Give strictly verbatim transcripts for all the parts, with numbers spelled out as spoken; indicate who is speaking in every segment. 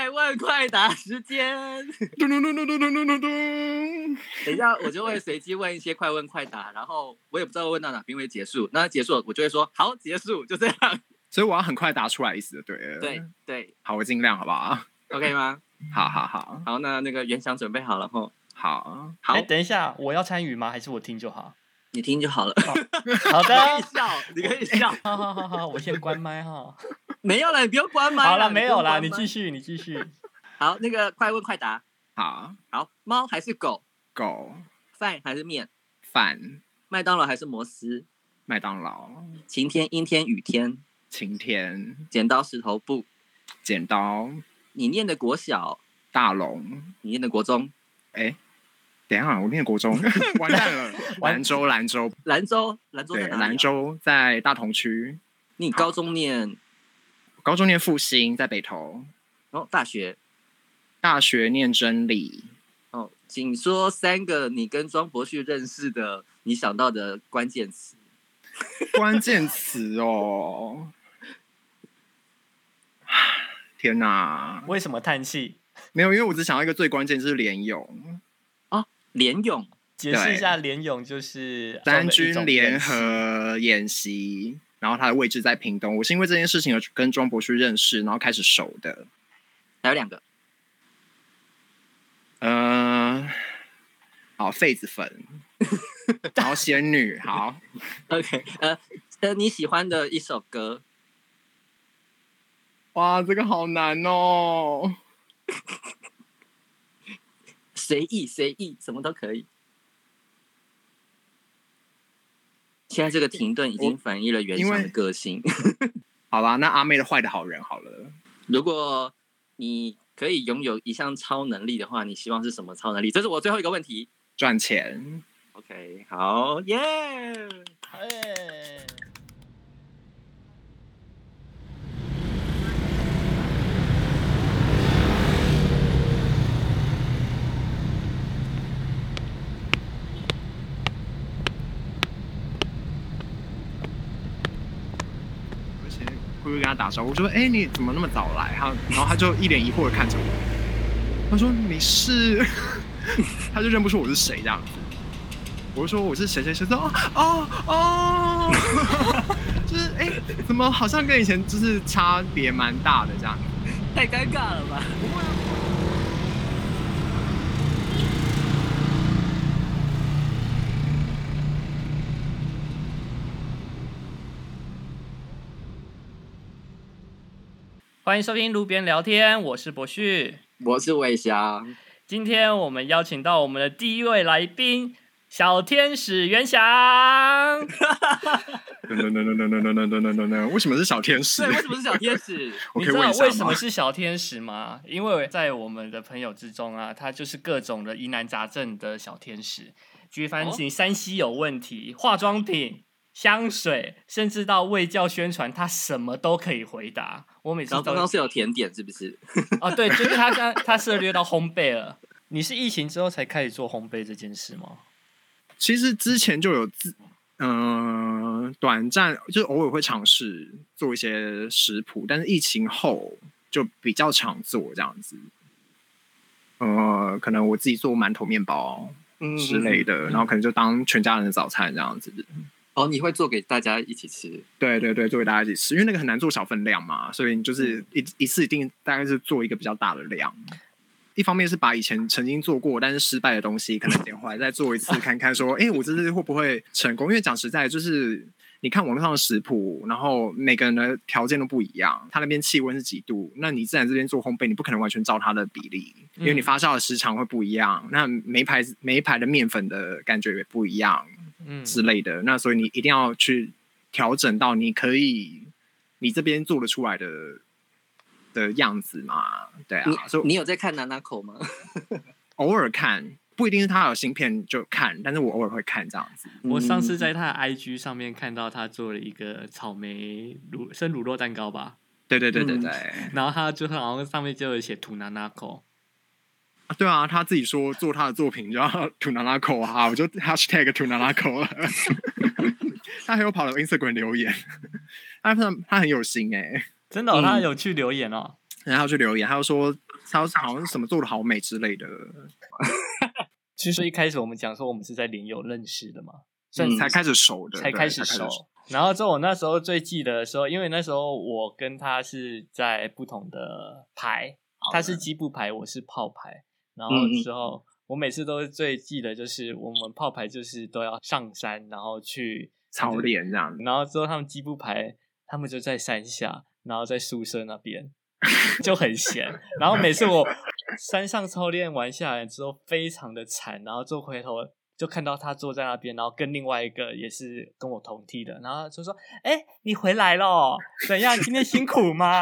Speaker 1: 快问快答时间。
Speaker 2: 咚咚咚咚咚咚咚咚咚。
Speaker 1: 等一下，我就会随机问一些快问快答，然后我也不知道问到哪边会结束。那结束了，我就会说好，结束，就这样。
Speaker 2: 所以我要很快答出来意思，对了。
Speaker 1: 对对，
Speaker 2: 好，我尽量，好不好
Speaker 1: ？OK 吗？
Speaker 2: 好好好
Speaker 1: 好，那那个袁翔准备好了吼。
Speaker 2: 好
Speaker 1: 好，
Speaker 3: 哎，等一下，我要参与吗？还是我听就好？
Speaker 1: 你听就好了。
Speaker 3: 好的，
Speaker 1: 你可以笑，你可以笑。
Speaker 3: 好好好好，我先关麦哈。
Speaker 1: 没有了，你不用关麦。
Speaker 3: 好了，没有啦，你继续，你继续。
Speaker 1: 好，那个快问快答。
Speaker 2: 好
Speaker 1: 好，猫还是狗？
Speaker 2: 狗。
Speaker 1: 饭还是面？
Speaker 2: 饭。
Speaker 1: 麦当劳还是摩斯？
Speaker 2: 麦当劳。
Speaker 1: 晴天、阴天、雨天？
Speaker 2: 晴天。
Speaker 1: 剪刀石头布？
Speaker 2: 剪刀。
Speaker 1: 你念的国小？
Speaker 2: 大龙。
Speaker 1: 你念的国中？
Speaker 2: 哎。等一下，我念国中，完蛋了。兰州，兰州，
Speaker 1: 兰州，兰州在哪里、啊？
Speaker 2: 兰州在大同区。
Speaker 1: 你高中念？
Speaker 2: 高中念复兴，在北投。
Speaker 1: 哦，大学？
Speaker 2: 大学念真理。
Speaker 1: 哦，请说三个你跟庄博旭认识的，你想到的关键词。
Speaker 2: 关键词哦，天哪！
Speaker 3: 为什么叹气？
Speaker 2: 没有，因为我只想要一个最关键，就是联咏。
Speaker 1: 联咏，
Speaker 3: 解释一下，联咏就是
Speaker 2: 三军联合演习，然后它的位置在屏东。我是因为这件事情而跟庄博旭认识，然后开始熟的。
Speaker 1: 还有两个，
Speaker 2: 呃，好，痱子粉，然后仙女，好
Speaker 1: ，OK， 呃呃，你喜欢的一首歌？
Speaker 2: 哇，这个好难哦。
Speaker 1: 随意随意，什么都可以。现在这个停顿已经反映了袁翔的个性。
Speaker 2: 好吧，那阿妹的坏的好人好了。
Speaker 1: 如果你可以拥有一项超能力的话，你希望是什么超能力？这是我最后一个问题。
Speaker 2: 赚钱。
Speaker 1: OK， 好，耶、
Speaker 3: yeah!
Speaker 2: 会不会跟他打招呼？我说：“哎、欸，你怎么那么早来？”他，然后他就一脸疑惑的看着我。他说：“你是？”他就认不出我是谁这样子。我就说：“我是谁谁谁。”说：“哦哦哦，就是哎、欸，怎么好像跟以前就是差别蛮大的这样？
Speaker 1: 太尴尬了吧？”不会啊。
Speaker 3: 欢迎收听路边聊天，我是博旭，
Speaker 1: 我是伟翔。
Speaker 3: 今天我们邀请到我们的第一位来宾，小天使袁翔。
Speaker 2: 等等等等等等等等等等，为什么是小天使？
Speaker 1: 对，为什么是小天使？
Speaker 3: 你知道为什么是小天使吗？因为在我们的朋友之中啊，他就是各种的疑难杂症的小天使。举凡你三 C 有问题，化妆品、香水，甚至到卫教宣传，他什么都可以回答。我每次都
Speaker 1: 刚刚是有甜点，是不是？
Speaker 3: 哦，对，就是他刚他涉猎到烘焙了。你是疫情之后才开始做烘焙这件事吗？
Speaker 2: 其实之前就有自，嗯、呃，短暂就是偶尔会尝试做一些食谱，但是疫情后就比较常做这样子。呃，可能我自己做馒头、面包之类的，嗯、然后可能就当全家人的早餐这样子。
Speaker 1: 哦，你会做给大家一起吃？
Speaker 2: 对对对，做给大家一起吃，因为那个很难做小分量嘛，所以你就是一、嗯、一次一定大概是做一个比较大的量。一方面是把以前曾经做过但是失败的东西可能捡回来再做一次看看说哎、欸，我这次会不会成功，因为讲实在就是你看网络上的食谱，然后每个人的条件都不一样，他那边气温是几度，那你自然这边做烘焙你不可能完全照他的比例，因为你发酵的时长会不一样，那每一排每一排的面粉的感觉也不一样之类的，那所以你一定要去调整到你可以你这边做得出来的的样子嘛，对啊。
Speaker 1: 你, 你有在看Nanako吗？
Speaker 2: 偶尔看，不一定是他有新片就看，但是我偶尔会看这样子。
Speaker 3: 我上次在他的 I G 上面看到他做了一个草莓乳生乳酪蛋糕吧？
Speaker 2: 对对对对对。
Speaker 3: 嗯、然后他就好像上面就有写土 Nanako。
Speaker 2: 啊对啊，他自己说做他的作品就要土 Nanako 啊，我就 hashtag 土 Nanako 了。他还有跑到 Instagram 留言，他他很有心哎、欸。
Speaker 3: 真的、哦嗯，他有去留言哦。
Speaker 2: 然后去留言，他就说超好像什么做的好美之类的。
Speaker 3: 其实一开始我们讲说我们是在联友认识的嘛，
Speaker 2: 嗯，才开始熟的，
Speaker 3: 才开始熟。然后之后我那时候最记得的时候，因为那时候我跟他是在不同的牌，他是基部牌，我是炮牌。然后之后、嗯、我每次都是最记得，就是我们炮牌就是都要上山，然后去
Speaker 2: 操练这样。
Speaker 3: 然后之后他们基部牌，他们就在山下，然后在宿舍那边就很闲。然后每次我山上操练完下来之后，非常的惨，然后就回头。就看到他坐在那边，然后跟另外一个也是跟我同梯的，然后就说：“哎、欸，你回来了，怎样？今天辛苦吗？”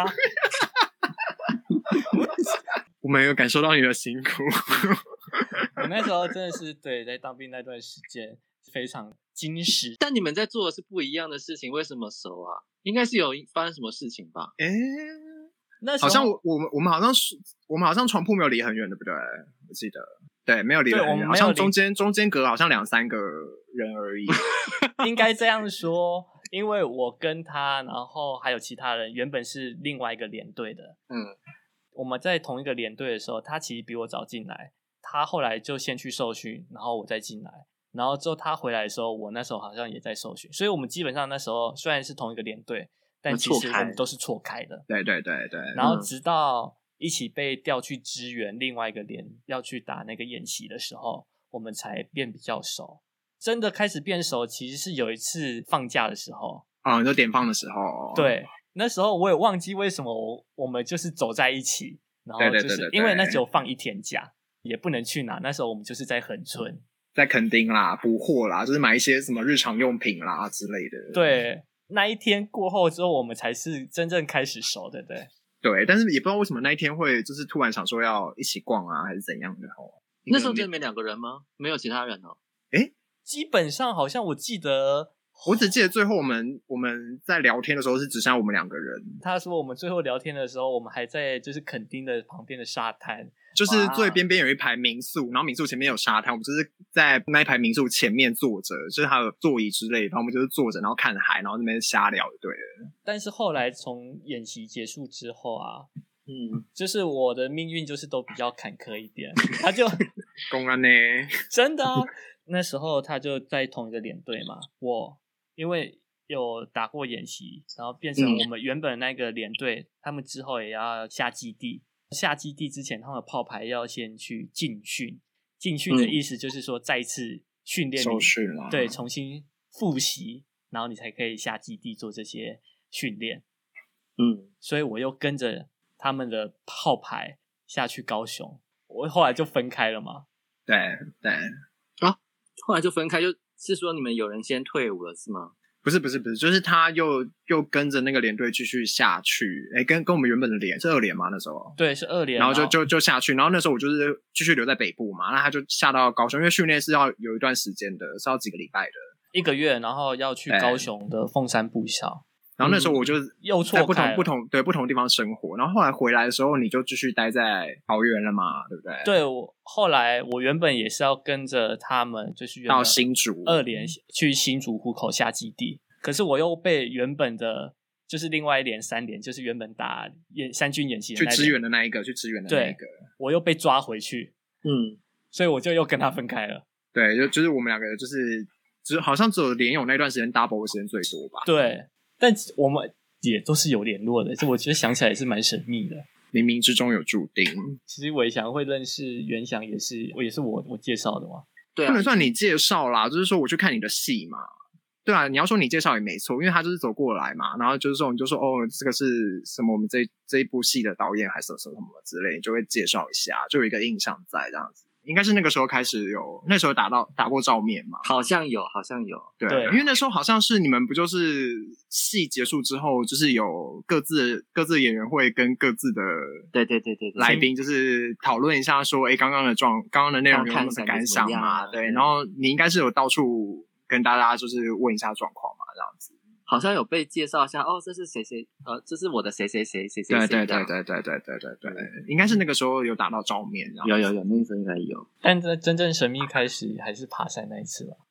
Speaker 2: 我们有感受到你的辛苦。
Speaker 3: 我那时候真的是对，在当兵那段时间非常矜持。
Speaker 1: 但你们在做的是不一样的事情，为什么熟啊？应该是有发生什么事情吧？
Speaker 2: 哎、欸，
Speaker 3: 那
Speaker 2: 好像我我们我们好像是我们好像床铺没有离很远，对不对？我记得。对，没有离得很远，好像中间中间隔好像两三个人而已。
Speaker 3: 应该这样说，因为我跟他，然后还有其他人，原本是另外一个连队的。
Speaker 1: 嗯，
Speaker 3: 我们在同一个连队的时候，他其实比我早进来，他后来就先去受训，然后我再进来，然后之后他回来的时候，我那时候好像也在受训，所以我们基本上那时候虽然是同一个连队，但其实我们都是错开的。
Speaker 2: 对对对对。
Speaker 3: 然后直到一起被调去支援另外一个连要去打那个演习的时候，我们才变比较熟。真的开始变熟其实是有一次放假的时候。
Speaker 2: 哦，你说点放的时候。
Speaker 3: 对，那时候我也忘记为什么我我们就是走在一起，然后就是因为那只有放一天假，也不能去哪，那时候我们就是在恒春，
Speaker 2: 在垦丁啦，补货啦，就是买一些什么日常用品啦之类的。
Speaker 3: 对，那一天过后之后我们才是真正开始熟，对不对？
Speaker 2: 对，但是也不知道为什么那一天会就是突然想说要一起逛啊，还是怎样的哦。
Speaker 1: 那时候真的没两个人吗？没有其他人哦。
Speaker 2: 诶，
Speaker 3: 基本上好像我记得，
Speaker 2: 我只记得最后我们我们在聊天的时候是只剩下我们两个人。
Speaker 3: 他说我们最后聊天的时候，我们还在就是垦丁的旁边的沙滩，
Speaker 2: 就是最边边有一排民宿，然后民宿前面有沙滩，我们就是在那一排民宿前面坐着，就是还有座椅之类的，然后我们就是坐着，然后看海，然后那边瞎聊就对了。
Speaker 3: 但是后来从演习结束之后啊，
Speaker 1: 嗯，
Speaker 3: 就是我的命运就是都比较坎坷一点，他就
Speaker 2: 公安呢，
Speaker 3: 真的啊，那时候他就在同一个连队嘛，我因为有打过演习，然后变成我们原本那个连队、嗯，他们之后也要下基地。下基地之前，他们的炮排要先去进训。进训的意思就是说，再次训练，
Speaker 2: 受训了，
Speaker 3: 对，重新复习，然后你才可以下基地做这些训练。
Speaker 1: 嗯，
Speaker 3: 所以我又跟着他们的炮排下去高雄，我后来就分开了嘛。
Speaker 2: 对对，
Speaker 1: 啊，后来就分开，就是说你们有人先退伍了是吗？
Speaker 2: 不是不是不是，就是他又又跟着那个连队继续下去，哎，跟跟我们原本的连是二连嘛那时候，
Speaker 3: 对，是二连，
Speaker 2: 然后就就就下去，然后那时候我就是继续留在北部嘛，那他就下到高雄，因为训练是要有一段时间的，是要几个礼拜的，
Speaker 3: 一个月，然后要去高雄的凤山部校。
Speaker 2: 然后那时候我就
Speaker 3: 又
Speaker 2: 在不同不同对不同地方生活，然后后来回来的时候，你就继续待在桃园了嘛，对不对？
Speaker 3: 对，我后来我原本也是要跟着他们，就是原本
Speaker 2: 到新竹
Speaker 3: 二连去新竹湖口下基地，可是我又被原本的，就是另外一连三连，就是原本打演三军演习的那
Speaker 2: 去支援的那一个，去支援的那一个，
Speaker 3: 我又被抓回去，
Speaker 1: 嗯，
Speaker 3: 所以我就又跟他分开了。
Speaker 2: 对，就就是我们两个就是只好像只有连友那段时间 double 的时间最多吧。
Speaker 3: 对。但我们也都是有联络的，这我觉得想起来也是蛮神秘的，
Speaker 2: 冥冥之中有注定。
Speaker 3: 其实伟翔会认识元翔也是，我也是我我介绍的嘛。
Speaker 1: 对啊，
Speaker 2: 不能算你介绍啦，就是说我去看你的戏嘛。对啊，你要说你介绍也没错，因为他就是走过来嘛，然后就是说你就说哦，这个是什么我们这这一部戏的导演还是什么什么之类，你就会介绍一下，就有一个印象在这样子。应该是那个时候开始有，那时候打到打过照面嘛？
Speaker 1: 好像有，好像有。
Speaker 2: 对，对，因为那时候好像是你们不就是戏结束之后，就是有各自各自演员会跟各自的
Speaker 1: 对对对对
Speaker 2: 来宾，就是讨论一下说，哎，刚刚的状，刚刚的内容有什么感想嘛？对，然后你应该是有到处跟大家就是问一下状况嘛，这样子。
Speaker 1: 好像有被介绍一下哦，这是谁谁呃，这是我的谁谁谁谁谁谁。
Speaker 2: 对对对对对对对对对，应该是那个时候有打到照面，
Speaker 1: 有有有，那个时候应该有。
Speaker 3: 但这真正神秘开始还是爬山那一次吧。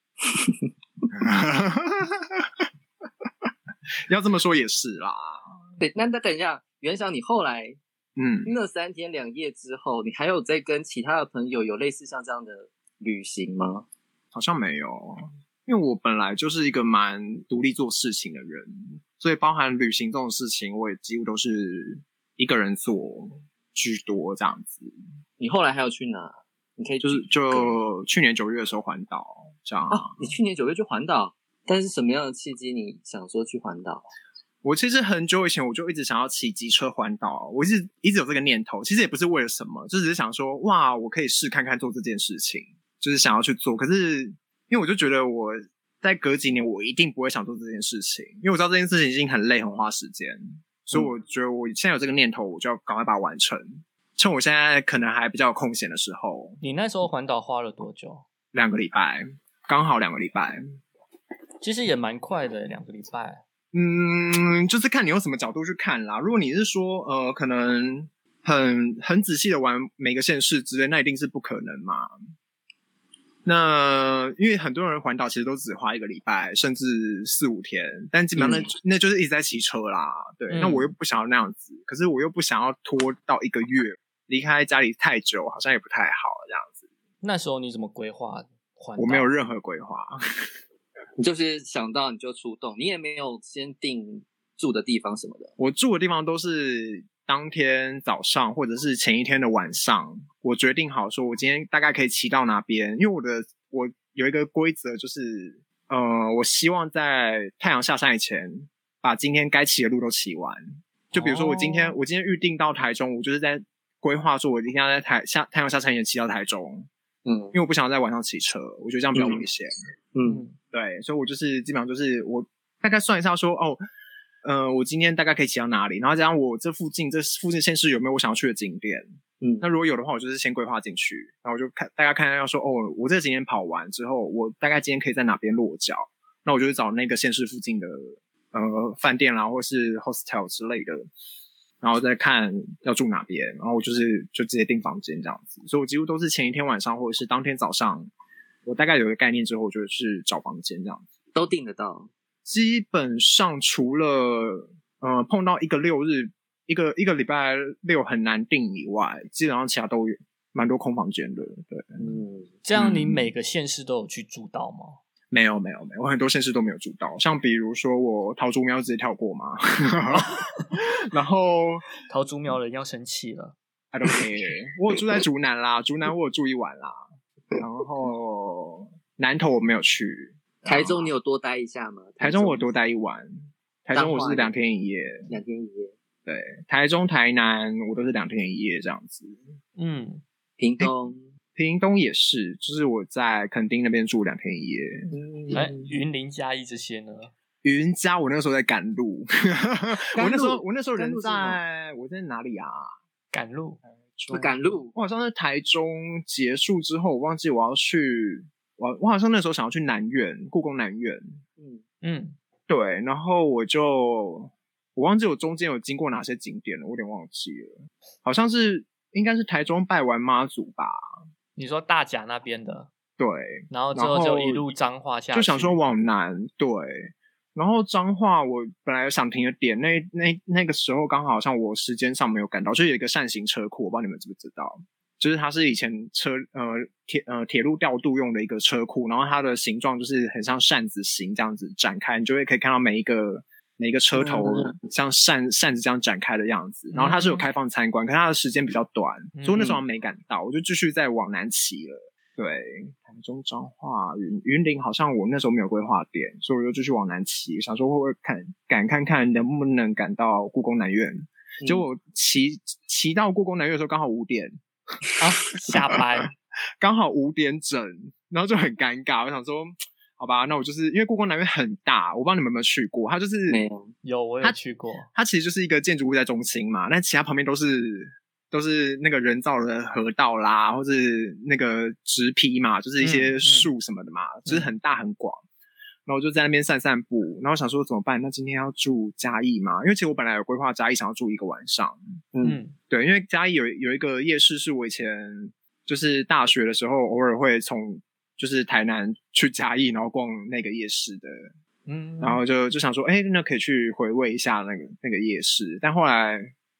Speaker 2: 要这么说也是啦。
Speaker 1: 对，那那等一下，元翔，你后来
Speaker 2: 嗯，
Speaker 1: 那三天两夜之后，你还有在跟其他的朋友有类似像这样的旅行吗？
Speaker 2: 好像没有，因为我本来就是一个蛮独立做事情的人，所以包含旅行这种事情，我也几乎都是一个人做居多这样子。
Speaker 1: 你后来还有去哪？你可以
Speaker 2: 就是就去年九月的时候环岛这样。
Speaker 1: 啊，你去年九月去环岛，但是什么样的契机你想说去环岛？
Speaker 2: 我其实很久以前我就一直想要骑机车环岛，我一直一直有这个念头，其实也不是为了什么，就只是想说，哇，我可以试看看做这件事情，就是想要去做。可是因为我就觉得我在隔几年我一定不会想做这件事情，因为我知道这件事情已经很累很花时间，所以我觉得我现在有这个念头，我就要赶快把它完成，趁我现在可能还比较有空闲的时候。
Speaker 3: 你那时候环岛花了多久？
Speaker 2: 两个礼拜，刚好两个礼拜。
Speaker 3: 其实也蛮快的，两个礼拜。
Speaker 2: 嗯，就是看你用什么角度去看啦。如果你是说，呃，可能很很仔细的玩每个县市之类，那一定是不可能嘛。那因为很多人环岛其实都只花一个礼拜，甚至四五天，但基本上那、嗯、那就是一直在骑车啦。对、嗯，那我又不想要那样子，可是我又不想要拖到一个月，离开家里太久，好像也不太好这样子。
Speaker 3: 那时候你怎么规划环岛？
Speaker 2: 我没有任何规划。
Speaker 1: 你就是想到你就出动，你也没有先定住的地方什么的。
Speaker 2: 我住的地方都是当天早上或者是前一天的晚上，我决定好说我今天大概可以骑到哪边，因为我的我有一个规则就是，呃，我希望在太阳下山以前把今天该骑的路都骑完。就比如说我今天、哦、我今天预定到台中，我就是在规划说我一定要在台下太阳下山以前骑到台中。嗯，因为我不想要在晚上骑车，我觉得这样比较危险。嗯, 嗯，对，所以我就是基本上就是我大概算一下说，哦，呃，我今天大概可以骑到哪里，然后加上我这附近这附近县市有没有我想要去的景点。嗯，那如果有的话，我就是先规划进去，然后我就看大家看要说，哦，我这个景点跑完之后，我大概今天可以在哪边落脚，那我就找那个县市附近的呃饭店啦，或是 hostel 之类的。然后再看要住哪边，然后我就是就直接订房间这样子，所以我几乎都是前一天晚上或者是当天早上，我大概有个概念之后，我就去找房间这样子，
Speaker 1: 都订得到。
Speaker 2: 基本上除了呃碰到一个六日，一个一个礼拜六很难订以外，基本上其他都有蛮多空房间的。对，
Speaker 3: 嗯，这样你每个县市都有去住到吗？
Speaker 2: 没有没有没有，我很多县市都没有住到，像比如说我桃竹苗直接跳过嘛，然后
Speaker 3: 桃竹苗人要生气了
Speaker 2: ，I don't care， 我有住在竹南啦，竹南我有住一晚啦，然后南投我没有去，
Speaker 1: 台中你有多待一下吗？
Speaker 2: 台中我有多待一晚，台中我是两天一夜，
Speaker 1: 两天一夜，
Speaker 2: 对，台中台南我都是两天一夜这样子，
Speaker 3: 嗯，
Speaker 1: 屏东。欸
Speaker 2: 屏东也是，就是我在垦丁那边住两天一夜。
Speaker 3: 嗯，哎，云林嘉义这些呢？
Speaker 2: 云嘉我那个时候在赶路，我那时候我那时候人在我在哪里啊？
Speaker 3: 赶路，
Speaker 1: 赶路。
Speaker 2: 我好像在台中结束之后，我忘记我要去，我我好像那时候想要去南院，故宫南院。
Speaker 3: 嗯嗯，
Speaker 2: 对，然后我就我忘记我中间有经过哪些景点了，我有点忘记了，好像是应该是台中拜完妈祖吧。
Speaker 3: 你说大甲那边的，
Speaker 2: 对，
Speaker 3: 然后之后就一路彰化下去，
Speaker 2: 就想说往南，对，然后彰化我本来有想停的点，那那那个时候刚好像我时间上没有赶到，就有一个扇形车库，我不知道你们知不知道，就是它是以前车呃铁呃铁路调度用的一个车库，然后它的形状就是很像扇子形这样子展开，你就会可以看到每一个每一个车头像扇扇子这样展开的样子，然后它是有开放参观，可是它的时间比较短，所以我那时候没赶到，我就继续再往南骑了。对，台中彰化云云林好像我那时候没有规划点，所以我就继续往南骑，想说会不会看赶看看能不能赶到故宫南院。结果骑骑到故宫南院的时候刚好五点
Speaker 3: 啊，下班
Speaker 2: 刚好五点整，然后就很尴尬。我想说，好吧，那我就是因为故宫南院很大，我不知道你们有没有去过，它就是
Speaker 1: 没有
Speaker 3: 有我有去过，
Speaker 2: 它其实就是一个建筑物在中心嘛，但其他旁边都是。都是那个人造的河道啦，或是那个植皮嘛，就是一些树什么的嘛，嗯嗯、就是很大很广。然后我就在那边散散步，然后想说怎么办？那今天要住嘉义嘛？因为其实我本来有规划嘉义想要住一个晚上。嗯，对，因为嘉义有有一个夜市是我以前就是大学的时候偶尔会从就是台南去嘉义，然后逛那个夜市的。嗯，然后就就想说，哎、欸，那可以去回味一下那个那个夜市，但后来。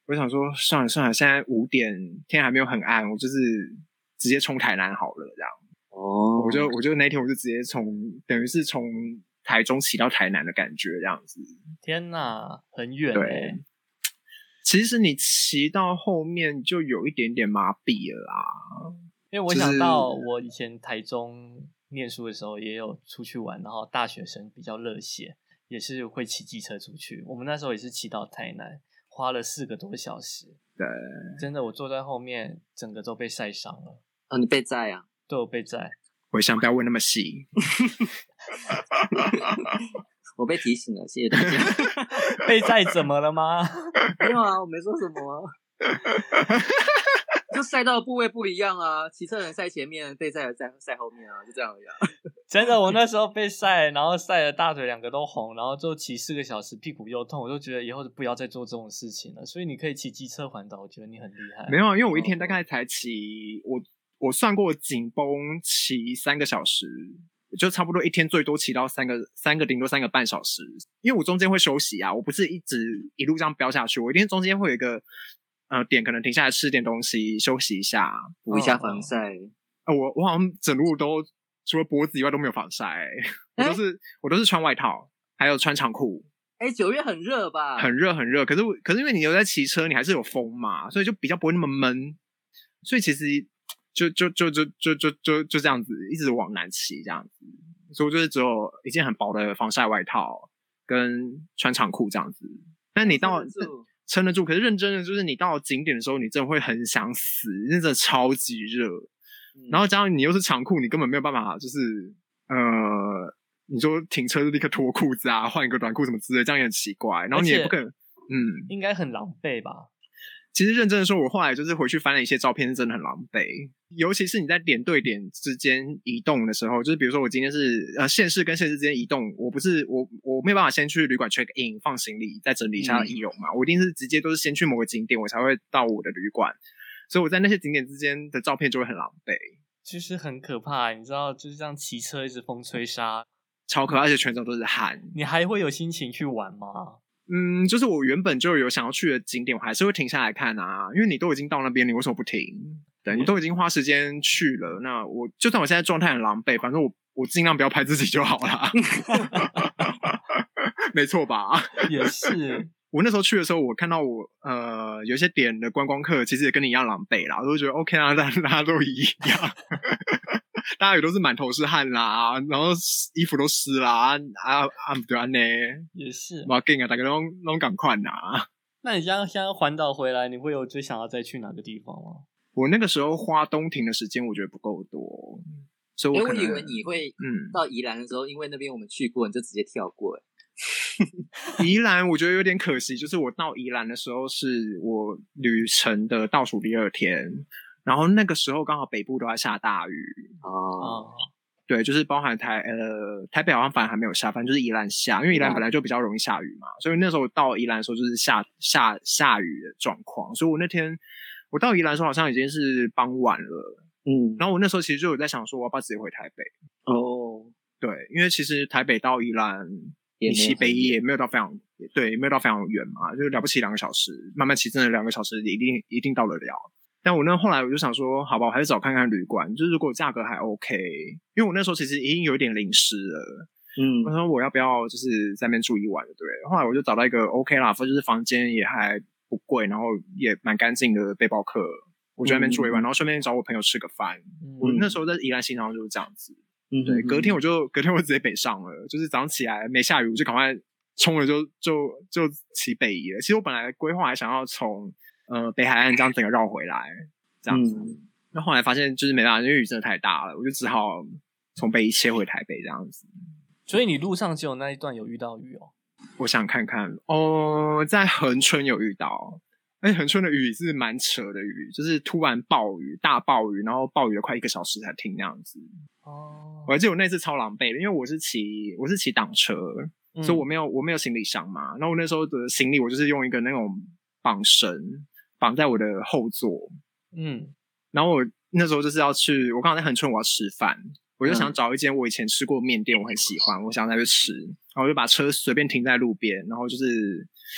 Speaker 2: 我想说算了算了，现在五点天还没有很暗，我就是直接冲台南好了这样。
Speaker 1: 哦，
Speaker 2: 我就我就那天我就直接从等于是从台中骑到台南的感觉这样子。
Speaker 3: 天哪，很远
Speaker 2: 对。
Speaker 3: 欸。
Speaker 2: 其实你骑到后面就有一点点麻痹了啦。
Speaker 3: 因为我想到我以前台中念书的时候也有出去玩，然后大学生比较热血，也是会骑机车出去。我们那时候也是骑到台南，花了四个多小时。
Speaker 2: 对，
Speaker 3: 真的，我坐在后面，整个都被晒伤了。
Speaker 1: 哦，你被载啊？
Speaker 3: 对，我被载。
Speaker 2: 回想不要问那么细。
Speaker 1: 我被提醒了，谢谢大家。
Speaker 3: 被载怎么了吗？
Speaker 1: 没有啊，我没说什么啊。就赛道的部位不一样啊，骑车人赛前面，被载的在赛后面啊，就这样而已啊。
Speaker 3: 真的，我那时候被晒，然后晒了大腿两个都红，然后就骑四个小时，屁股又痛，我就觉得以后不要再做这种事情了。所以你可以骑机车环岛，我觉得你很厉害。
Speaker 2: 没有，因为我一天大概才骑，我我算过紧绷骑三个小时，就差不多一天最多骑到三个三个顶多三个半小时，因为我中间会休息啊，我不是一直一路这样飙下去，我一定中间会有一个呃点，可能停下来吃点东西，休息一下，
Speaker 1: 补一下防晒。
Speaker 2: 呃，我我好像整路都除了脖子以外都没有防晒、欸，我都是、欸、我都是穿外套，还有穿长裤。
Speaker 1: 哎、欸，九月很热吧？
Speaker 2: 很热很热，可是可是因为你有在骑车，你还是有风嘛，所以就比较不会那么闷，所以其实就就就就就就就就这样子一直往南骑这样子，所以我就是只有一件很薄的防晒外套跟穿长裤这样子。但你到撑得住，可是认真的就是你到景点的时候，你真的会很想死，真的超级热。嗯、然后加上你又是长裤，你根本没有办法，就是呃，你说停车就立刻脱裤子啊，换一个短裤什么之类的，这样也很奇怪。然后你也不可能，嗯，
Speaker 3: 应该很狼狈吧？
Speaker 2: 其实认真的说，我后来就是回去翻了一些照片，是真的很狼狈。尤其是你在点对点之间移动的时候，就是比如说我今天是呃县市跟县市之间移动，我不是我我没有办法先去旅馆 check in 放行李，再整理一下仪容嘛，嗯、我一定是直接都是先去某个景点，我才会到我的旅馆。所以我在那些景点之间的照片就会很狼狈，
Speaker 3: 其实很可怕。你知道，就是这样骑车一直风吹沙，
Speaker 2: 超可怕，而且全程都是汗。
Speaker 3: 你还会有心情去玩吗？
Speaker 2: 嗯，就是我原本就有想要去的景点，我还是会停下来看啊，因为你都已经到那边，你为什么不停？对，你都已经花时间去了，那我就算我现在状态很狼狈，反正我我尽量不要拍自己就好啦。没错吧？
Speaker 3: 也是。
Speaker 2: 我那时候去的时候，我看到我呃有些点的观光客其实也跟你一样狼狈啦，我都觉得 OK 啊，大家都一样。大家也都是满头是汗啦，然后衣服都湿啦，啊啊不对啊呢，
Speaker 3: 也是，
Speaker 2: 马紧啊，大家都都赶快呐。
Speaker 3: 那你像像环岛回来，你会有最想要再去哪个地方吗？
Speaker 2: 我那个时候花东停的时间，我觉得不够多，所以我可能、
Speaker 1: 欸、我以为你会嗯到宜兰的时候，因为那边我们去过，你就直接跳过。
Speaker 2: 宜兰我觉得有点可惜，就是我到宜兰的时候是我旅程的倒数第二天。然后那个时候刚好北部都在下大雨
Speaker 1: 哦，
Speaker 2: 对，就是包含台呃台北好像反而还没有下，反正就是宜兰下，因为宜兰本来就比较容易下雨嘛，所以那时候到宜兰的时候就是下下下雨的状况，所以我那天我到宜兰的时候好像已经是傍晚了，嗯，然后我那时候其实就有在想说我要不要直接回台北哦，对，因为其实台北到宜兰你骑北宜也没有到非常对，没有到非常远嘛，就了不起两个小时，慢慢骑真的两个小时一定一定到得了。但我那后来我就想说，好吧，我还是找看看旅馆，就是如果价格还 OK， 因为我那时候其实已经有点淋湿了，嗯，我说我要不要就是在那边住一晚，对，后来我就找到一个 OK 啦，就是房间也还不贵，然后也蛮干净的背包客，我就在那边住一晚，嗯、然后顺便找我朋友吃个饭。嗯、我那时候在宜兰新塘就是这样子，嗯、对，隔天我就隔天我直接北上了，就是早上起来没下雨，我就赶快冲了就就就骑北宜了。其实我本来规划还想要从呃，北海岸这样整个绕回来，这样子。那、嗯、后来发现就是没办法，因为雨真的太大了，我就只好从北宜切回台北这样子。
Speaker 3: 所以你路上只有那一段有遇到雨哦？
Speaker 2: 我想看看哦，在恒春有遇到，而且恒春的雨是蛮扯的雨，就是突然暴雨，大暴雨，然后暴雨了快一个小时才停那样子。哦，我还记得我那次超狼狈的，因为我是骑我是骑挡车、嗯，所以我没有我没有行李箱嘛，然后我那时候的行李我就是用一个那种绑绳。绑在我的后座，嗯，然后我那时候就是要去，我刚好在恒春，我要吃饭，我就想找一间我以前吃过面店，我很喜欢，我想再去吃，然后我就把车随便停在路边，然后就是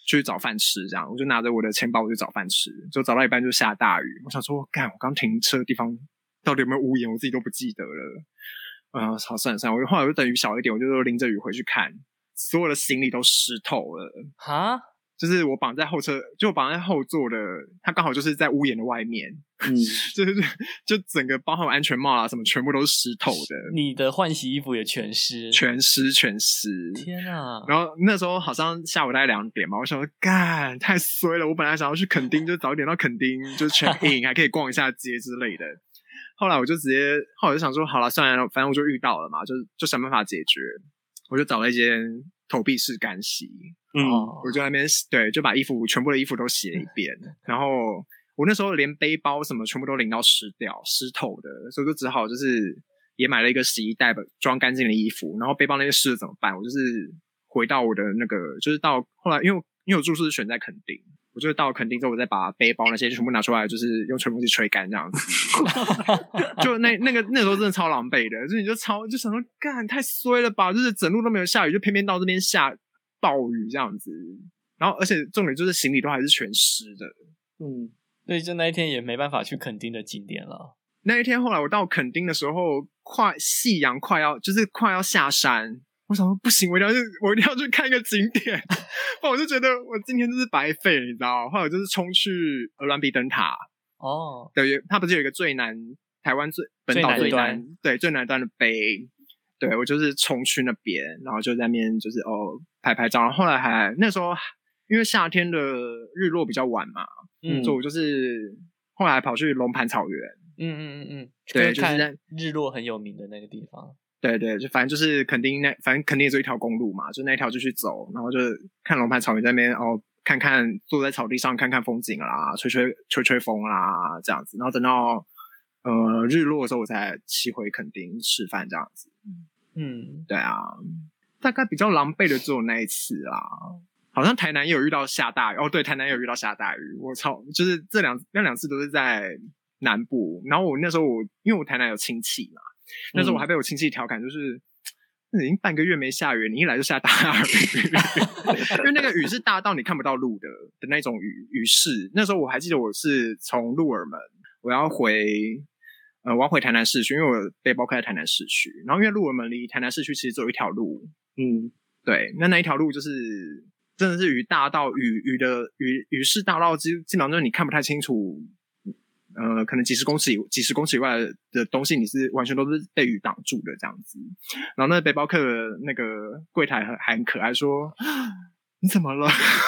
Speaker 2: 去找饭吃，这样我就拿着我的钱包我就找饭吃，就找到一半就下大雨，我想说干我刚停车的地方到底有没有屋檐我自己都不记得了。嗯，好算了算了，我后来就等雨小一点，我就淋着雨回去看，所有的行李都湿透了。
Speaker 3: 哈，
Speaker 2: 就是我绑在后车，就我绑在后座的，它刚好就是在屋檐的外面，
Speaker 1: 嗯，
Speaker 2: 就是就整个包含安全帽啊什么，全部都是湿透的。
Speaker 3: 你的换洗衣服也全湿，
Speaker 2: 全湿全湿。
Speaker 3: 天啊！
Speaker 2: 然后那时候好像下午大概两点嘛，我想说干太衰了，我本来想要去垦丁，就早点到垦丁，就 check in 还可以逛一下街之类的。后来我就直接，后来就想说，好了，算了，反正我就遇到了嘛，就就想办法解决。我就找了一间投币式干洗，
Speaker 1: 嗯，
Speaker 2: 我就在那边对，就把衣服全部的衣服都洗了一遍。然后我那时候连背包什么全部都淋到湿掉、湿透的，所以就只好就是也买了一个洗衣袋，装干净的衣服。然后背包那些湿了怎么办？我就是回到我的那个，就是到后来，因为因为我住宿是选在垦丁。我就到垦丁之后，我再把背包那些全部拿出来，就是用吹风机吹干这样子。就那那个那时候真的超狼狈的，就你就超就想说，干太衰了吧！就是整路都没有下雨，就偏偏到这边下暴雨这样子。然后而且重点就是行李都还是全湿的。
Speaker 3: 嗯，所以就那一天也没办法去垦丁的景点了。
Speaker 2: 那一天后来我到垦丁的时候，快夕阳快要就是快要下山。我想说不行，我一定要去，我一定要去看一个景点，不然我就觉得我今天就是白费，你知道？后来我就是冲去鹅銮鼻灯塔。
Speaker 3: 哦，
Speaker 2: 对，它不是有一个最南台湾最本岛最南对最南端的碑？对，我就是冲去那边，然后就在那边就是哦拍拍照。然后后来还那时候因为夏天的日落比较晚嘛，嗯，所以我就是后来跑去龙盘草原。
Speaker 3: 嗯嗯嗯嗯，
Speaker 2: 对，就是在
Speaker 3: 日落很有名的那个地方。
Speaker 2: 对对，就反正就是垦丁那，反正垦丁也是一条公路嘛，就那条就去走，然后就看龙盘草原在那边哦，看看坐在草地上看看风景啦，吹吹吹吹风啦这样子，然后等到呃日落的时候，我才骑回垦丁吃饭这样子。嗯，对啊，大概比较狼狈的只有那一次啦。好像台南也有遇到下大雨哦，对，台南也有遇到下大雨，我操，就是这两那两次都是在南部，然后我那时候我因为我台南有亲戚嘛。那时候我还被我亲戚调侃，就是已经半个月没下雨，你一来就下大雨，因为那个雨是大到你看不到路的的那种雨雨势。那时候我还记得我是从鹿耳门，我要回呃我要回台南市区，因为我背包开在台南市区，然后因为鹿耳门离台南市区其实只有一条路，嗯，对，那那一条路就是真的是雨大到雨雨的雨雨势大到基基本上就是你看不太清楚。呃，可能几十公尺以几十公尺以外的东西，你是完全都是被雨挡住的这样子。然后那个背包客的那个柜台还很可爱，说：“你怎么了？”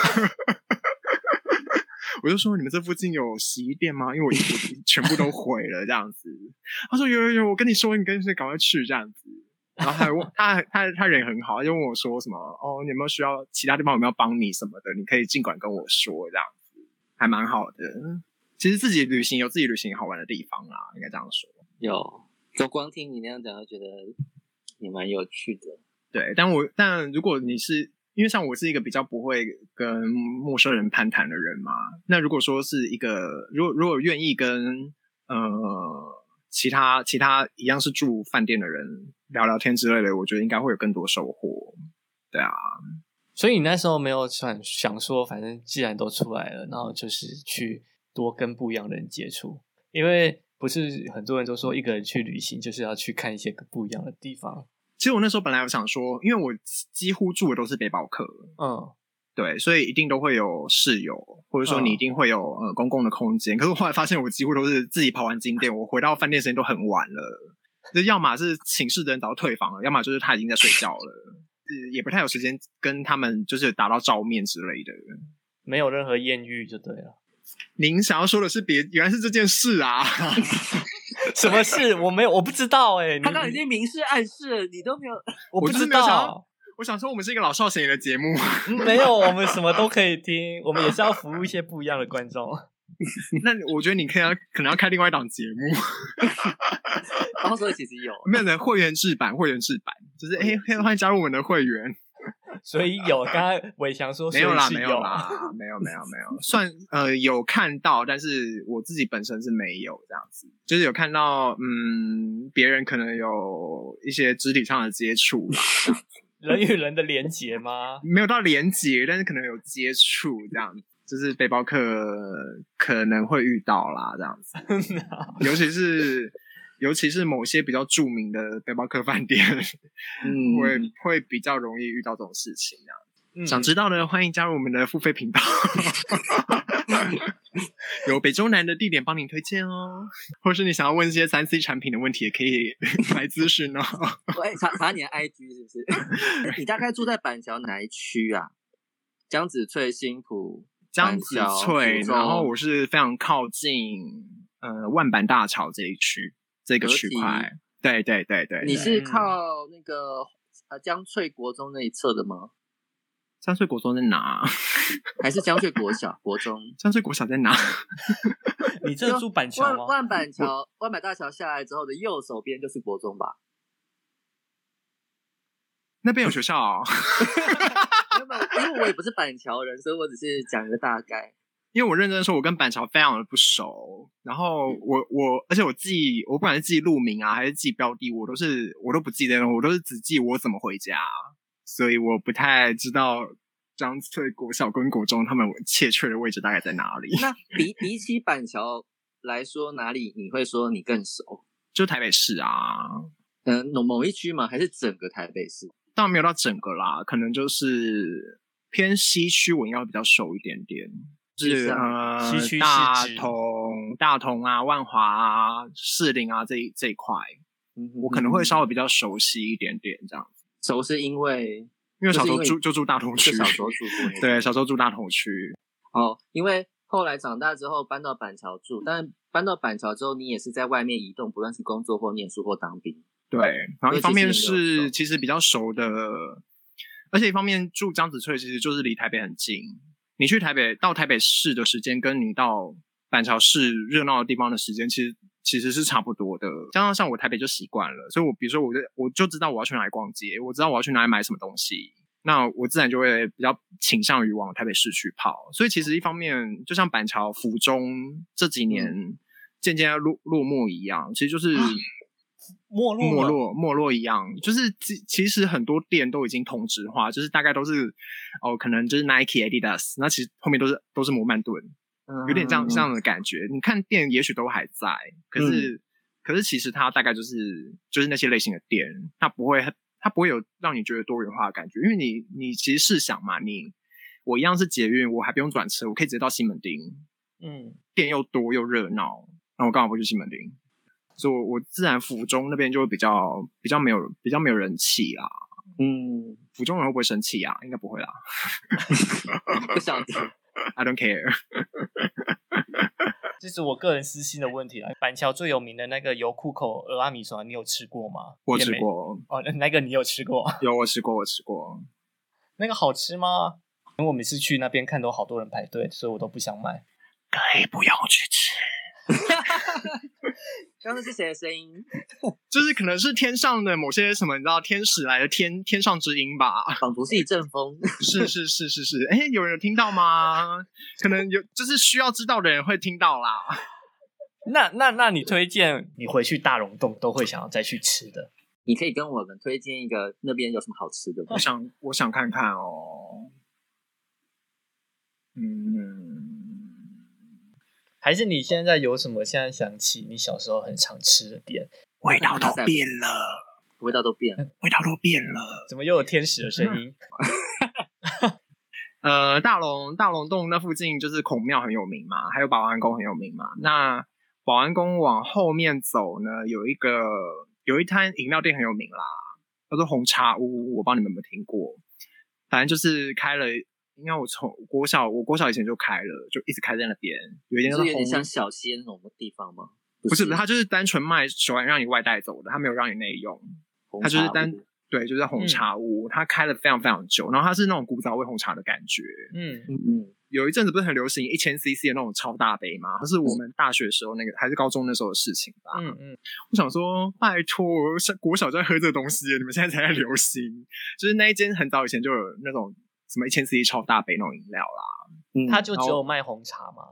Speaker 2: 我就说：“你们这附近有洗衣店吗？因为我衣服全部都毁了这样子。”他说：“有有有，我跟你说，你跟谁赶快去这样子。”然后还问他他他人很好，他就问我说什么：“哦，你有没有需要其他地方有没有帮你什么的？你可以尽管跟我说这样子，还蛮好的。”其实自己旅行有自己旅行好玩的地方啦，应该这样说。
Speaker 1: 有，就光听你那样讲，就觉得也蛮有趣的。
Speaker 2: 对，但我但如果你是因为像我是一个比较不会跟陌生人攀谈的人嘛，那如果说是一个如果如果愿意跟呃其他其他一样是住饭店的人聊聊天之类的，我觉得应该会有更多收获。对啊。
Speaker 3: 所以你那时候没有想想说，反正既然都出来了，然后就是去。多跟不一样的人接触，因为不是很多人都说一个人去旅行就是要去看一些不一样的地方。
Speaker 2: 其实我那时候本来有想说，因为我几乎住的都是背包客，嗯，对，所以一定都会有室友，或者说你一定会有、嗯、呃公共的空间。可是我后来发现，我几乎都是自己跑完景点，我回到饭店时间都很晚了，就要么是寝室的人早就退房了，要么就是他已经在睡觉了，也不太有时间跟他们就是打到照面之类的，
Speaker 3: 没有任何艳遇就对了。
Speaker 2: 您想要说的是别，原来是这件事啊？
Speaker 3: 什么事？我没有，我不知道哎、欸。
Speaker 1: 他刚已经明示暗示了，你都没有，
Speaker 3: 我不知道。
Speaker 2: 我想说，我们是一个老少咸宜的节目，
Speaker 3: 没有，我们什么都可以听，我们也是要服务一些不一样的观众。
Speaker 2: 那我觉得你可能要可能要开另外一档节目。
Speaker 1: 然后所以其实有
Speaker 2: 没有的会员制版，会员制版就是哎，欢迎加入我们的会员。
Speaker 3: 所以有，刚刚伟翔说
Speaker 2: 没有啦，没有啦，没有没有没有，算呃有看到，但是我自己本身是没有这样子，就是有看到嗯别人可能有一些肢体上的接触啦，这样子。
Speaker 3: 人与人的连结吗？
Speaker 2: 没有到连结，但是可能有接触这样子，就是背包客可能会遇到啦，这样子。尤其是尤其是某些比较著名的背包客饭店，嗯，会会比较容易遇到这种事情啊。嗯、想知道的欢迎加入我们的付费频道，有北中南的地点帮您推荐哦。或是你想要问一些三 C 产品的问题，也可以来咨询哦。
Speaker 1: 喂，查查你的 I G 是不是？你大概住在板桥哪一区啊？江子翠、新埔、
Speaker 2: 江子翠，然后我是非常靠近呃万板大桥这一区这个区块。对对对对，
Speaker 1: 你是靠那个呃江翠国中那一侧的吗？
Speaker 2: 江翠国中在哪？
Speaker 1: 还是江翠国小、国中？
Speaker 2: 江翠国小在哪？
Speaker 3: 你这住板桥吗？
Speaker 1: 万万板桥、万板大桥下来之后的右手边就是国中吧？
Speaker 2: 那边有学校哦。
Speaker 1: 因为我也不是板桥人，所以我只是讲一个大概。
Speaker 2: 因为我认真说，我跟板桥非常的不熟。然后我我，而且我记，我不管是记路名啊，还是记标的，我都是我都不记得，我都是只记我怎么回家。所以我不太知道江翠国小跟国中他们确切的位置大概在哪里。
Speaker 1: 那比比起板桥来说，哪里你会说你更熟？
Speaker 2: 就台北市啊，
Speaker 1: 嗯，某某一区吗？还是整个台北市？
Speaker 2: 当然没有到整个啦，可能就是偏西区，我应该会比较熟一点点。就是呃，
Speaker 3: 西区
Speaker 2: 大同、大同啊、万华啊、士林啊这一这一块，嗯，我可能会稍微比较熟悉一点点这样。
Speaker 1: 熟是因为，
Speaker 2: 因为小时候住就住大同区，
Speaker 1: 小时候住过。
Speaker 2: 对，小时候住大同区。
Speaker 1: 哦，因为后来长大之后搬到板桥住，但搬到板桥之后，你也是在外面移动，不论是工作或念书或当兵。
Speaker 2: 对，然后一方面是其实比较熟的，而且一方面住江子翠其实就是离台北很近。你去台北到台北市的时间，跟你到板桥市热闹的地方的时间，其实其实是差不多的。加上像我台北就习惯了，所以我比如说我就我就知道我要去哪里逛街，我知道我要去哪里买什么东西，那我自然就会比较倾向于往台北市区跑。所以其实一方面，就像板桥、府中这几年渐渐落落寞一样，其实就是。
Speaker 3: 没落
Speaker 2: 没落没落一样，就是其实很多店都已经同质化，就是大概都是哦，可能就是 Nike、Adidas， 那其实后面都是都是摩曼顿，有点这样这样的感觉。你看店也许都还在，可是、嗯、可是其实它大概就是就是那些类型的店，它不会它不会有让你觉得多元化的感觉，因为你你其实试想嘛，你我一样是捷运，我还不用转车，我可以直接到西门町，嗯，店又多又热闹，那我干嘛不去西门町？所以我我自然府中那边就会比较比较没有比较没有人气啦。嗯，府中人会不会生气啊？应该不会啦。
Speaker 1: 不想听
Speaker 2: I don't care 。
Speaker 3: 这是我个人私心的问题啦。板桥最有名的那个油库口蚵仔米线，你有吃过吗？
Speaker 2: 我吃过。
Speaker 3: 哦，那个你有吃过？
Speaker 2: 有，我吃过，我吃过。
Speaker 3: 那个好吃吗？因为我每次去那边看都好多人排队，所以我都不想买。
Speaker 2: 可以不用去吃。
Speaker 1: 刚刚是谁的声音？
Speaker 2: 就是可能是天上的某些什么，你知道天使来的天天上之音吧？
Speaker 1: 仿佛是一阵风。
Speaker 2: 是是是是是，哎，有人有听到吗？可能有，就是需要知道的人会听到啦。
Speaker 3: 那那那你推荐你回去大龙洞都会想要再去吃的？
Speaker 1: 你可以跟我们推荐一个那边有什么好吃的吗？
Speaker 2: 我想我想看看哦。嗯。
Speaker 3: 还是你现在有什么现在想起你小时候很常吃的店？
Speaker 2: 味道都变了，
Speaker 1: 味道都变了，
Speaker 2: 味道都变了。
Speaker 3: 怎么又有天使的声音？
Speaker 2: 呃，大龙大龙洞那附近就是孔庙很有名嘛，还有保安宫很有名嘛。那保安宫往后面走呢，有一个有一摊饮料店很有名啦，叫做红茶屋，我不知道你们有没有听过。反正就是开了。因为我从国小，我国小以前就开了，就一直开在那边。有一点
Speaker 1: 是有点像小溪那种地方吗？
Speaker 2: 不是，不是，它就是单纯卖酒让你外带走的，它没有让你内用。它就是单对，就是红茶屋，嗯、它开了非常非常久，然后它是那种古早味红茶的感觉。嗯嗯嗯。有一阵子不是很流行一千 C C 的那种超大杯吗？它是我们大学时候那个，还是高中那时候的事情吧。嗯嗯。我想说，拜托，国小就在喝这个东西，你们现在才在流行。就是那一间很早以前就有那种。什么一千 C C 超大杯那种饮料啦，
Speaker 3: 嗯，它就只有卖红茶吗？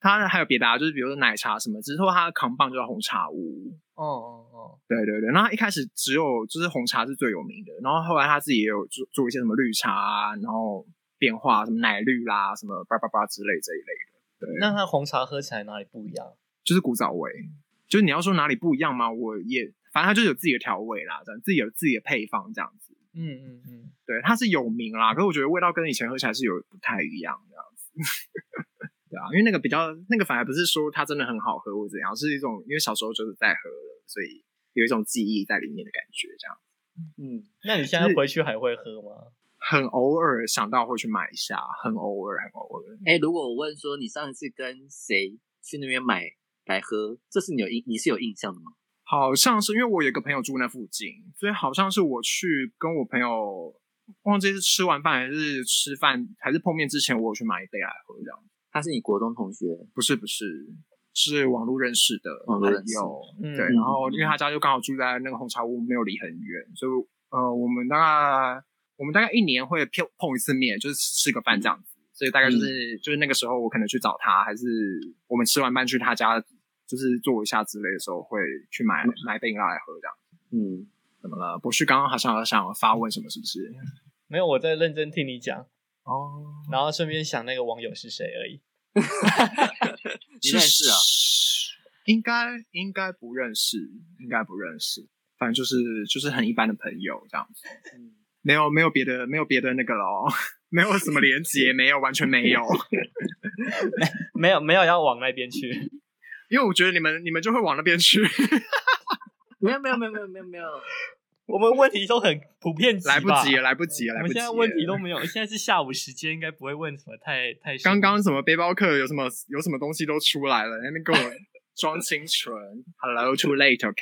Speaker 2: 它还有别的啊，就是比如说奶茶什么，只是说它的扛棒就叫红茶屋。
Speaker 3: 哦哦哦，
Speaker 2: 对对对，然后它一开始只有就是红茶是最有名的，然后后来他自己也有做做一些什么绿茶啊，然后变化什么奶绿啦，什么叭叭叭之类这一类的。对，
Speaker 3: 那它红茶喝起来哪里不一样？
Speaker 2: 就是古早味。就是你要说哪里不一样吗？我也反正它就是有自己的调味啦，这样自己有自己的配方这样子。
Speaker 3: 嗯嗯嗯，
Speaker 2: 对，它是有名啦，可是我觉得味道跟以前喝起来是有不太一样这样子。对啊，因为那个比较那个反而不是说它真的很好喝或怎样，是一种因为小时候就是在喝了，所以有一种记忆在里面的感觉这样。
Speaker 3: 嗯，那你现在回去还会喝吗？
Speaker 2: 很偶尔想到会去买一下，很偶尔很偶尔。
Speaker 1: 哎、欸，如果我问说你上一次跟谁去那边买来喝，这是你有印你是有印象的吗？
Speaker 2: 好像是因为我有一个朋友住那附近，所以好像是我去跟我朋友，忘记是吃完饭还是吃饭还是碰面之前，我有去买一杯来喝这样。
Speaker 1: 他是你国中同学？
Speaker 2: 不是不是，是网络认识的朋友。
Speaker 3: 嗯、
Speaker 2: 对，然后因为他家就刚好住在那个红茶屋，没有离很远，所以呃，我们大概我们大概一年会碰碰一次面，就是吃个饭这样子。所以大概就是、嗯、就是那个时候我可能去找他，还是我们吃完饭去他家。就是做一下之类的时候，会去买买杯饮料来喝这样。
Speaker 1: 嗯，
Speaker 2: 怎么了？博旭刚刚好像想发问什么，是不是？
Speaker 3: 没有，我在认真听你讲
Speaker 2: 哦，
Speaker 3: 然后顺便想那个网友是谁而已。
Speaker 1: 你认识啊？
Speaker 2: 应该应该不认识，应该不认识。反正就是就是很一般的朋友这样子。嗯，没有没有别的没有别的那个咯，没有什么连结，没有完全没有，
Speaker 3: 没没有没有要往那边去。
Speaker 2: 因为我觉得你们你们就会往那边去。
Speaker 1: 没有没有没有没有没有没有，
Speaker 3: 我们问题都很普遍级吧，
Speaker 2: 来不及了来不及了来不及了。
Speaker 3: 我们现在问题都没有，现在是下午时间，应该不会问什么太太。
Speaker 2: 刚刚什么背包客有什么有什么东西都出来了，那边跟我装清纯。Hello, too late, OK 。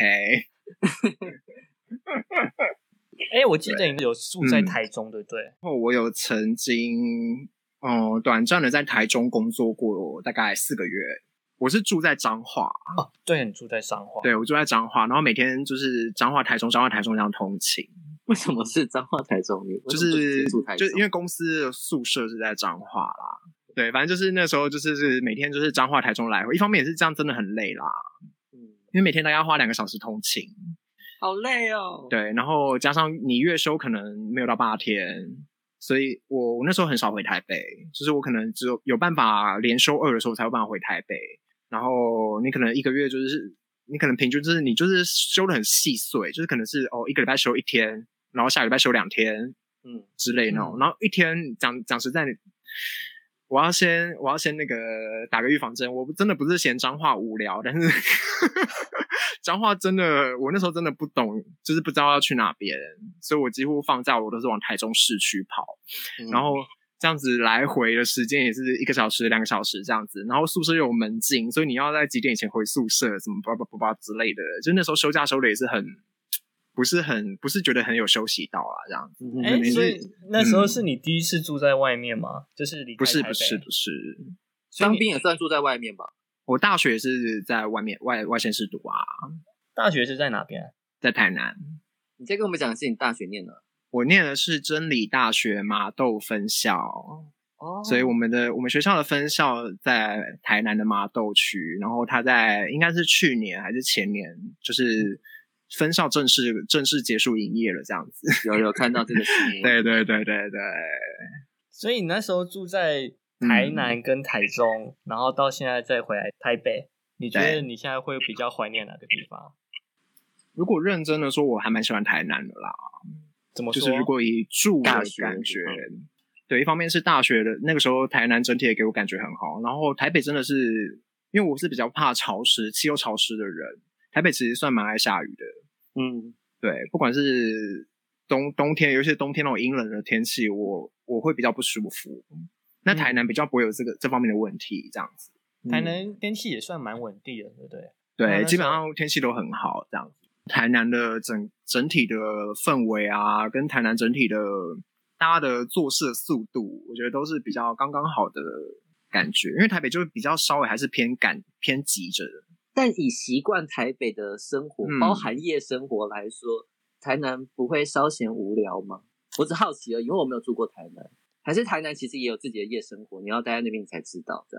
Speaker 3: 哎、欸，我记得你有住在台中，对不对？
Speaker 2: 嗯、我有曾经嗯短暂的在台中工作过，大概四个月。我是住在彰化
Speaker 3: 哦，对，你住在彰化，
Speaker 2: 对我住在彰化，然后每天就是彰化台中彰化台中这样通勤。
Speaker 1: 为什么是彰化台中？
Speaker 2: 就是
Speaker 1: 住台中，
Speaker 2: 就因为公司的宿舍是在彰化啦。对，反正就是那时候就是是每天就是彰化台中来回，一方面也是这样，真的很累啦。嗯，因为每天大概要花两个小时通勤，
Speaker 1: 好累哦。
Speaker 2: 对，然后加上你月休可能没有到八天。所以我我那时候很少回台北，就是我可能只有有办法连休二的时候才有办法回台北。然后你可能一个月就是你可能平均就是你就是休得很细碎，就是可能是哦一个礼拜休一天，然后下礼拜休两天，嗯之类那种。然后一天讲讲实在，我要先我要先那个打个预防针，我真的不是嫌彰化无聊，但是彰化真的我那时候真的不懂，就是不知道要去哪边，所以我几乎放假我都是往台中市区跑，嗯、然后。这样子来回的时间也是一个小时两个小时这样子，然后宿舍又有门禁，所以你要在几点以前回宿舍什么叭叭叭叭之类的，就那时候休假休的也是很不是很不是觉得很有休息到啊这样子。
Speaker 3: 哎、欸，所以那时候是你第一次住在外面吗？嗯、就是离开台北？
Speaker 2: 不是不是不是，
Speaker 1: 当兵也算住在外面吧？
Speaker 2: 我大学也是在外面外外县市读啊。
Speaker 3: 大学是在哪边？
Speaker 2: 在台南。
Speaker 1: 你再跟我们讲的是你大学念的？
Speaker 2: 我念的是真理大学麻豆分校，哦，所以我们的我们学校的分校在台南的麻豆区，然后他在应该是去年还是前年，就是分校正式正式结束营业了，这样子。
Speaker 1: 有有看到这个新闻？
Speaker 2: 对对对对对。
Speaker 3: 所以你那时候住在台南跟台中，嗯、然后到现在再回来台北，你觉得你现在会比较怀念哪个地方？
Speaker 2: 如果认真的说，我还蛮喜欢台南的啦。
Speaker 3: 怎么说？
Speaker 2: 就是如果以住的感觉，对，一方面是大学的那个时候，台南整体也给我感觉很好。然后台北真的是，因为我是比较怕潮湿、气候潮湿的人，台北其实算蛮爱下雨的。嗯，对，不管是冬冬天，尤其是冬天那种阴冷的天气，我我会比较不舒服。那台南比较不会有这个这方面的问题，这样子。
Speaker 3: 台南天气也算蛮稳定的，对不对？
Speaker 2: 对，基本上天气都很好，这样子。台南的整整体的氛围啊，跟台南整体的大家的做事的速度，我觉得都是比较刚刚好的感觉。因为台北就比较稍微还是偏赶偏急着的。
Speaker 1: 但以习惯台北的生活，嗯、包含夜生活来说，台南不会稍显无聊吗？我只好奇了，因为我没有住过台南，还是台南其实也有自己的夜生活，你要待在那边你才知道这样。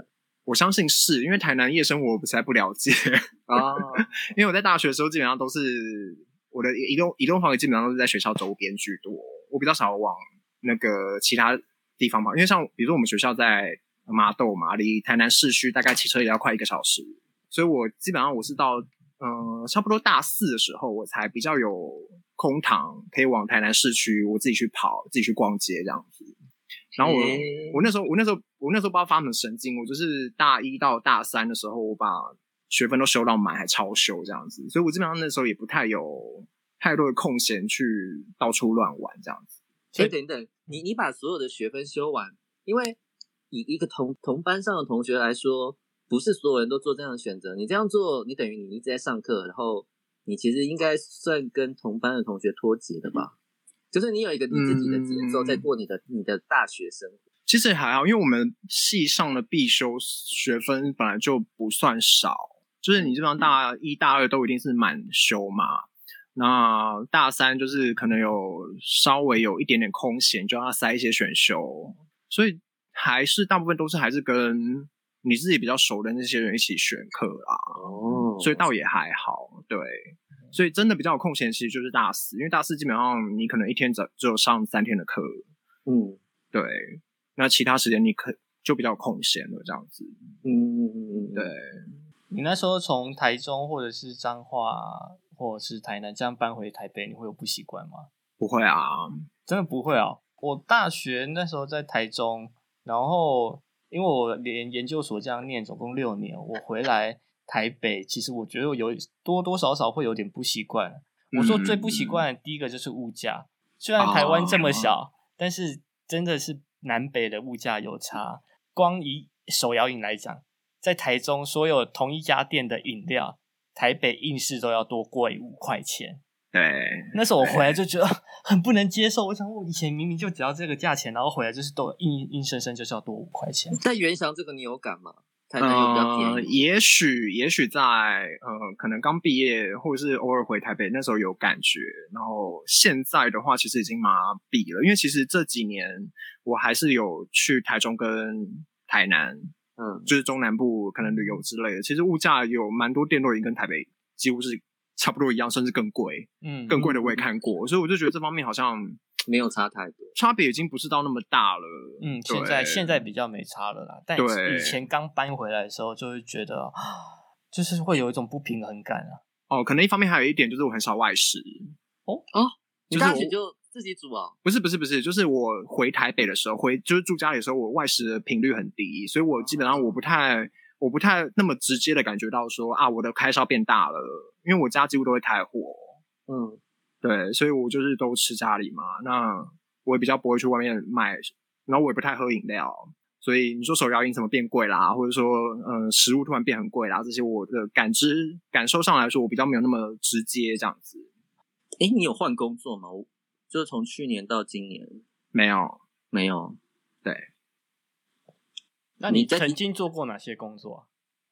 Speaker 2: 我相信是因为台南夜生活我实在不了解
Speaker 1: 哦，
Speaker 2: 因为我在大学的时候基本上都是我的移动移动范围基本上都是在学校周边居多，我比较少往那个其他地方嘛，因为像比如说我们学校在麻豆嘛，离台南市区大概骑车也要快一个小时，所以我基本上我是到呃差不多大四的时候，我才比较有空堂可以往台南市区我自己去跑，自己去逛街这样子。然后我、欸、我那时候我那时候我那时候不知道发什么神经，我就是大一到大三的时候，我把学分都修到满，还超修这样子，所以我基本上那时候也不太有太多的空闲去到处乱玩这样子。
Speaker 1: 所以等等，你你把所有的学分修完，因为以一个同同班上的同学来说，不是所有人都做这样的选择。你这样做，你等于你一直在上课，然后你其实应该算跟同班的同学脱节的吧？就是你有一个你自己的节奏，在过你的你的大学生活。
Speaker 2: 其实还好，因为我们系上的必修学分本来就不算少，就是你基本上大一大二都一定是满修嘛，那大三就是可能有稍微有一点点空闲，就要塞一些选修，所以还是大部分都是还是跟你自己比较熟的那些人一起选课啦。哦，所以倒也还好，对。所以真的比较有空闲，其实就是大四，因为大四基本上你可能一天只只有上三天的课，嗯，对。那其他时间你可就比较有空闲了，这样子。嗯嗯嗯，对。
Speaker 3: 你那时候从台中或者是彰化或者是台南这样搬回台北，你会有不习惯吗？
Speaker 2: 不会啊，
Speaker 3: 真的不会啊。我大学那时候在台中，然后因为我连研究所这样念总共六年，我回来台北，其实我觉得我有多多少少会有点不习惯。我说最不习惯的第一个就是物价，虽然台湾这么小，哦，但是真的是南北的物价有差。光以手摇饮来讲，在台中所有同一家店的饮料，台北硬是都要多贵五块钱。
Speaker 2: 对，
Speaker 3: 那时候我回来就觉得很不能接受。我想，我以前明明就只要这个价钱，然后回来就是都硬硬生生就是要多五块钱。
Speaker 1: 在原乡这个你有感吗？台南有比较便宜？
Speaker 2: 呃、也许也许在呃，可能刚毕业或者是偶尔回台北那时候有感觉，然后现在的话其实已经麻痹了，因为其实这几年我还是有去台中跟台南，嗯，就是中南部可能旅游之类的。其实物价有蛮多店都已经跟台北几乎是差不多一样，甚至更贵，嗯，更贵的我也看过，所以我就觉得这方面好像
Speaker 1: 没有差太多，
Speaker 2: 差别已经不是到那么大了。
Speaker 3: 嗯，现在现在比较没差了啦，但以前刚搬回来的时候，就会觉得就是会有一种不平衡感啊。
Speaker 2: 哦，可能一方面还有一点就是我很少外食。
Speaker 1: 哦哦，你大学就自己煮啊？
Speaker 2: 不是不是不是，就是我回台北的时候，回就是住家里的时候，我外食的频率很低，所以我基本上我不太我不太那么直接的感觉到说啊，我的开销变大了，因为我家几乎都会开火。嗯。对，所以我就是都吃家里嘛，那我也比较不会去外面买，然后我也不太喝饮料，所以你说手摇饮什么变贵啦，或者说呃食物突然变很贵啦，这些我的感知感受上来说，我比较没有那么直接这样子。
Speaker 1: 诶，你有换工作吗？就是从去年到今年？
Speaker 2: 没有，
Speaker 1: 没有。
Speaker 2: 对。
Speaker 3: 那你曾经做过哪些工作？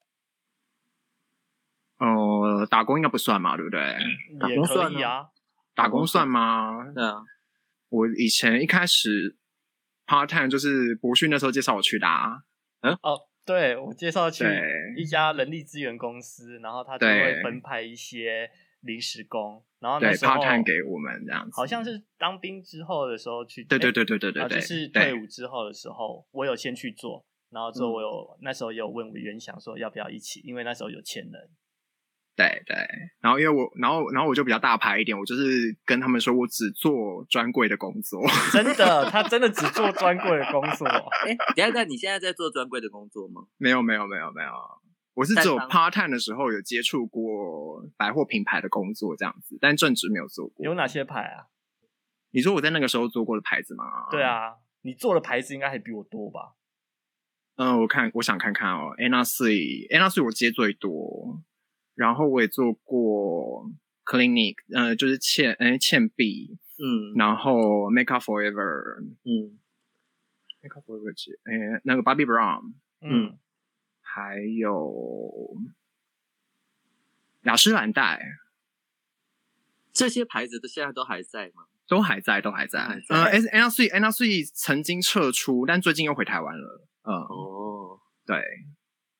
Speaker 2: 呃，打工应该不算嘛，对不对？
Speaker 3: 打工可以啊。
Speaker 2: 打工算吗？
Speaker 1: 对啊，
Speaker 2: 我以前一开始 part time 就是博勋那时候介绍我去的啊。
Speaker 3: 嗯，哦，对，我介绍去一家人力资源公司，然后他就会分派一些临时工，然后那时候
Speaker 2: part time 给我们这样子。
Speaker 3: 好像是当兵之后的时候去，
Speaker 2: 对对对对对对对，
Speaker 3: 就是退伍之后的时候，我有先去做，然后之后我有、嗯、那时候也有问我原想说要不要一起，因为那时候有钱人。
Speaker 2: 对对，然后因为我，然后然后我就比较大牌一点，我就是跟他们说我只做专柜的工作。
Speaker 3: 真的，他真的只做专柜的工作。
Speaker 1: 哎，等一下，你现在在做专柜的工作吗？
Speaker 2: 没有没有没有没有，我是只有 part time 的时候有接触过百货品牌的工作这样子，但正职没有做过。
Speaker 3: 有哪些牌啊？
Speaker 2: 你说我在那个时候做过的牌子吗？
Speaker 3: 对啊，你做的牌子应该还比我多吧？
Speaker 2: 嗯，我看我想看看哦 ，Anna Sui，Anna Sui 我接最多。然后我也做过 clinic， 呃，就是倩，哎，倩碧，嗯，然后 Make Up Forever， 嗯 ，Make Up Forever， 哎，那个 Bobbi Brown， 嗯，还有雅诗兰黛，
Speaker 1: 这些牌子的现在都还在吗？
Speaker 2: 都还在，都还在。呃 ，Anna Sui，Anna Sui 曾经撤出，但最近又回台湾了。嗯，哦，对。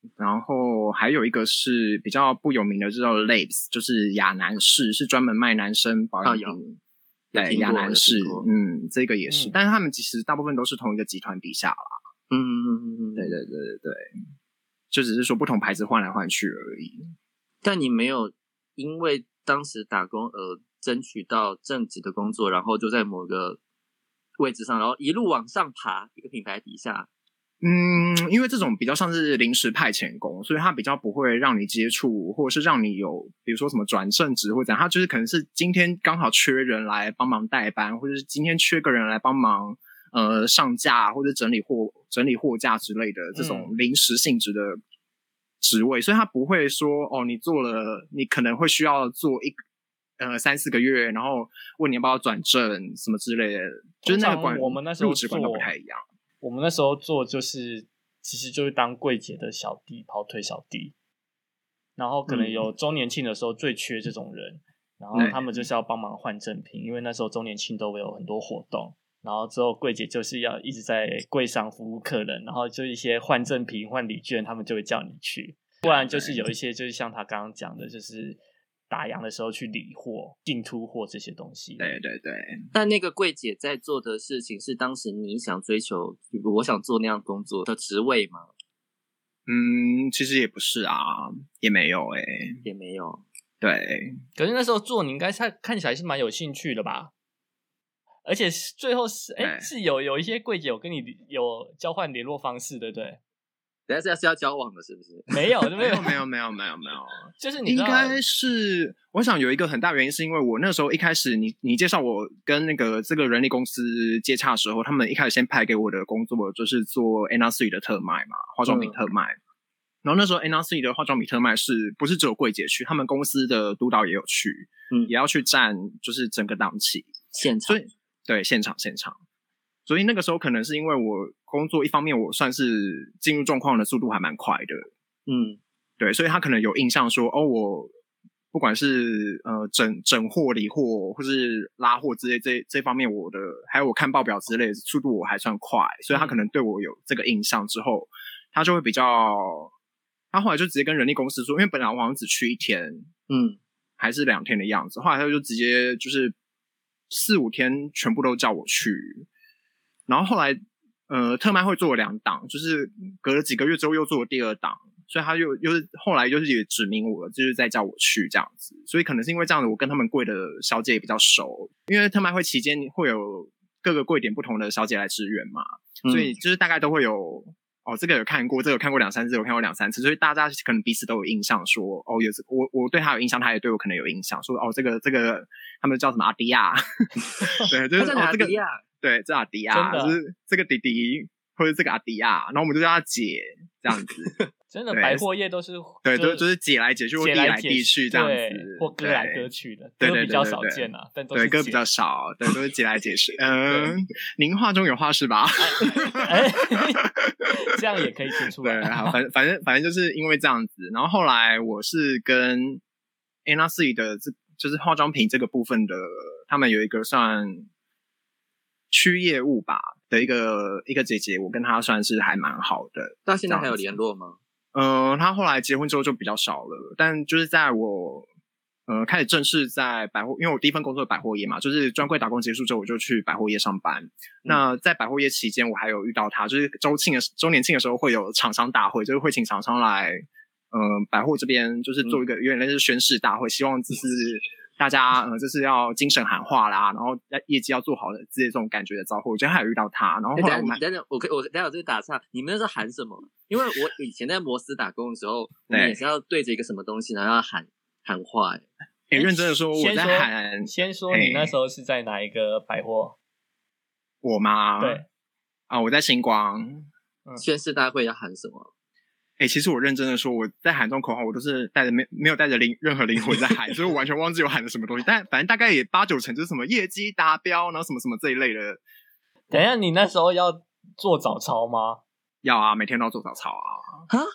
Speaker 2: 然后还有一个是比较不有名的，就叫 Labs， 就是亚男士，是专门卖男生保养品。
Speaker 1: 哦、
Speaker 2: 对，亚男士，嗯，这个也是、
Speaker 3: 嗯，
Speaker 2: 但是他们其实大部分都是同一个集团底下啦。
Speaker 1: 嗯嗯嗯嗯，
Speaker 2: 对对对对对，就只是说不同牌子换来换去而已。
Speaker 1: 但你没有因为当时打工而争取到正职的工作，然后就在某个位置上，然后一路往上爬，一个品牌底下。
Speaker 2: 嗯，因为这种比较像是临时派遣工，所以它比较不会让你接触，或者是让你有比如说什么转正职或者怎样，它就是可能是今天刚好缺人来帮忙代班，或者是今天缺个人来帮忙呃上架或者整理货整理货架之类的这种临时性质的职位，嗯、所以它不会说哦，你做了，你可能会需要做一呃三四个月，然后问你要不要转正什么之类的，就是那个管
Speaker 3: 我们那时候
Speaker 2: 入职管都不太一样。
Speaker 3: 我们那时候做就是其实就是当柜姐的小弟，跑腿小弟，然后可能有周年庆的时候最缺这种人，嗯、然后他们就是要帮忙换赠品，因为那时候周年庆都会有很多活动，然后之后柜姐就是要一直在柜上服务客人，然后就一些换赠品换礼券他们就会叫你去，不然就是有一些就是像他刚刚讲的，就是打烊的时候去理货、进出货这些东西。
Speaker 2: 对对对。
Speaker 1: 但那个柜姐在做的事情是当时你想追求，我想做那样工作的职位吗？
Speaker 2: 嗯，其实也不是啊，也没有诶、欸，
Speaker 1: 也没有。
Speaker 2: 对。
Speaker 3: 可是那时候做，你应该看看起来是蛮有兴趣的吧？而且最后是哎，是有有一些柜姐有跟你有交换联络方式，对不对？
Speaker 1: 等下是要交往的，是不是？
Speaker 3: 没有，
Speaker 2: 没有，没有，没有，没有，没有。
Speaker 3: 就是你
Speaker 2: 应该是，我想有一个很大原因，是因为我那时候一开始你，你你介绍我跟那个这个人力公司接洽的时候，他们一开始先派给我的工作就是做 Anna Sui 的特卖嘛，化妆品特卖。嗯、然后那时候 Anna Sui 的化妆品特卖是不是只有柜姐去？他们公司的督导也有去，嗯，也要去站，就是整个档期
Speaker 1: 现场。
Speaker 2: 所以对，现场现场。所以那个时候可能是因为我工作一方面我算是进入状况的速度还蛮快的，嗯，对，所以他可能有印象说，哦，我不管是呃整整货、理货或是拉货之类这这方面，我的还有我看报表之类的速度我还算快，所以他可能对我有这个印象之后，他就会比较，他后来就直接跟人力公司说，因为本来我好像只去一天，嗯，还是两天的样子，后来他就直接就是四五天全部都叫我去。然后后来，呃，特卖会做了两档，就是隔了几个月之后又做了第二档，所以他又又是后来就是也指明我，就是再叫我去这样子。所以可能是因为这样子，我跟他们柜的小姐也比较熟，因为特卖会期间会有各个柜点不同的小姐来支援嘛，嗯、所以就是大概都会有哦，这个有看过，这个有看过两三次，有看过两三次，所以大家可能彼此都有印象说，说哦，有我我对他有印象，他也对我可能有印象，说哦，这个这个他们叫什么阿迪亚，对，就是
Speaker 1: 哦这个。
Speaker 2: 对，这阿迪亚就是这个弟弟或者这个阿迪亚，然后我们就叫他姐这样子。
Speaker 3: 真的，百货业都是
Speaker 2: 对，都就是姐来姐去或弟来弟去这样子，
Speaker 3: 或哥来哥去的，哥比较少见啊，但都是
Speaker 2: 对哥比较少，对，都是姐来姐去。嗯，您话中有话是吧？
Speaker 3: 哎，这样也可以听出来。
Speaker 2: 对，好，反正反正反正就是因为这样子，然后后来我是跟 Anna Sui 的这就是化妆品这个部分的，他们有一个算。区业务吧的一个一个姐姐，我跟她算是还蛮好的。
Speaker 1: 到现在还有联络吗？
Speaker 2: 嗯、呃，她后来结婚之后就比较少了，但就是在我呃开始正式在百货，因为我第一份工作百货业嘛，就是专柜打工结束之后，我就去百货业上班。嗯、那在百货业期间，我还有遇到她，就是周庆的周年庆的时候会有厂商大会，就是会请厂商来，嗯、呃，百货这边就是做一个有点类似宣誓大会，希望就是。大家呃，就是要精神喊话啦，然后业绩要做好的之类这种感觉的招呼，我觉得还有遇到他，然后后来我们
Speaker 1: 等等，我可以我等下有这个打岔，你们那时候喊什么？因为我以前在摩斯打工的时候，我们也是要对着一个什么东西，然后要喊喊话、欸。
Speaker 2: 哎、欸，认真的说，我在喊。
Speaker 3: 先说你那时候是在哪一个百货？
Speaker 2: 我吗？
Speaker 3: 对
Speaker 2: 啊，我在星光。
Speaker 1: 嗯、宣誓大会要喊什么？
Speaker 2: 哎、欸，其实我认真的说，我在喊这种口号，我都是带着没没有带着灵任何灵魂在喊，所以我完全忘记我喊的什么东西。但反正大概也八九成就是什么业绩达标，然后什么什么这一类的。
Speaker 3: 等一下，你那时候要做早操吗？
Speaker 2: 要啊，每天都要做早操啊。
Speaker 1: 哈，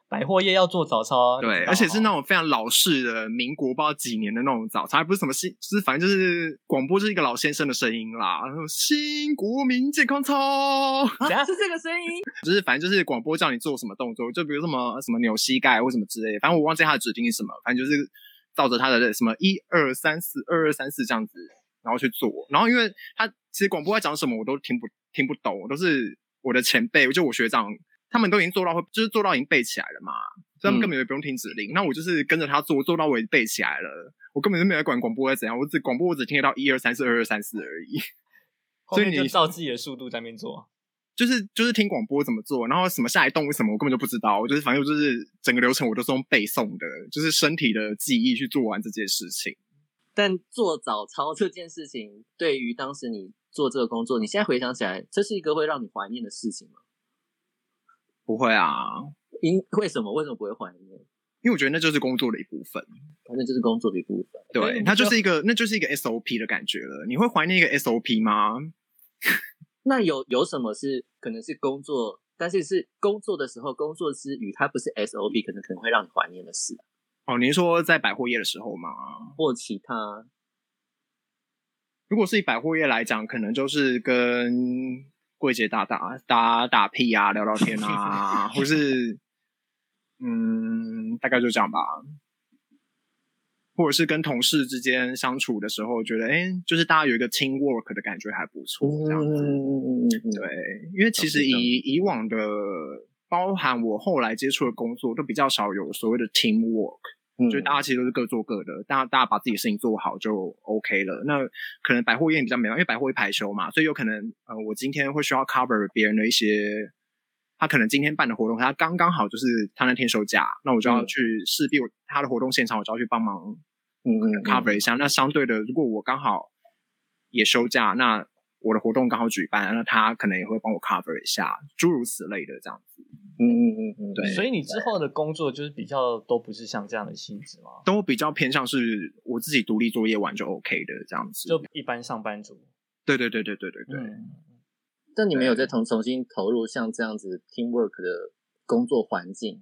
Speaker 3: 百货业要做早操，
Speaker 2: 对，而且是那种非常老式的民国不知道几年的那种早操，还不是什么新，就是反正就是广播就是一个老先生的声音啦，然后新国民健康操，
Speaker 1: 啊，是这个声音，
Speaker 2: 就是反正就是广播叫你做什么动作，就比如什么什么扭膝盖或什么之类的，反正我忘记他的指令是什么，反正就是照着他的什么一二三四二二三四这样子，然后去做，然后因为他其实广播在讲什么我都听不听不懂，我都是我的前辈，就我学长。他们都已经做到，就是做到已经背起来了嘛，所以他们根本就不用听指令。嗯、那我就是跟着他做，做到我已经背起来了，我根本就没有在管广播在怎样，我只广播我只听得到一二三四二二三四而已。
Speaker 3: 所以你就照自己的速度在那边做，
Speaker 2: 就是就是听广播怎么做，然后什么下一动什么我根本就不知道，我就是反正就是整个流程我都是用背诵的，就是身体的记忆去做完这件事情。
Speaker 1: 但做早操这件事情，对于当时你做这个工作，你现在回想起来，这是一个会让你怀念的事情吗？
Speaker 2: 不会啊，
Speaker 1: 因为什么？为什么不会怀念？
Speaker 2: 因为我觉得那就是工作的一部分，
Speaker 1: 那就是工作的一部分。
Speaker 2: 对，它就是一个，那就是一个 S O P 的感觉了。你会怀念一个 S O P 吗？
Speaker 1: 那有有什么是可能是工作，但是是工作的时候，工作之余，它不是 S O P，可能可能会让你怀念的事。
Speaker 2: 哦，您说在百货业的时候吗？
Speaker 1: 或其他？
Speaker 2: 如果是以百货业来讲，可能就是跟柜姐打打打打屁啊，聊聊天啊，或是嗯，大概就这样吧。或者是跟同事之间相处的时候，觉得哎、欸，就是大家有一个 team work 的感觉还不错，这样子。
Speaker 1: 嗯，
Speaker 2: 对，因为其实以以往的，包含我后来接触的工作，都比较少有所谓的 team work。嗯、就是大家其实都是各做各的，大家大家把自己的事情做好就 OK 了。那可能百货业比较没有，因为百货会排休嘛，所以有可能呃，我今天会需要 cover 别人的一些，他可能今天办的活动，他刚刚好就是他那天休假，那我就要去势必他的活动现场，我就要去帮忙嗯 cover 一下。那相对的，如果我刚好也休假，那我的活动刚好举办，那他可能也会帮我 cover 一下，诸如此类的这样子。
Speaker 1: 嗯嗯嗯嗯，
Speaker 3: 对。所以你之后的工作就是比较都不是像这样的性质吗？
Speaker 2: 都比较偏向是我自己独立作业完就 OK 的这样子，
Speaker 3: 就一般上班族。
Speaker 2: 对对对对对对对。
Speaker 1: 嗯、但你没有再重重新投入像这样子 teamwork 的工作环境？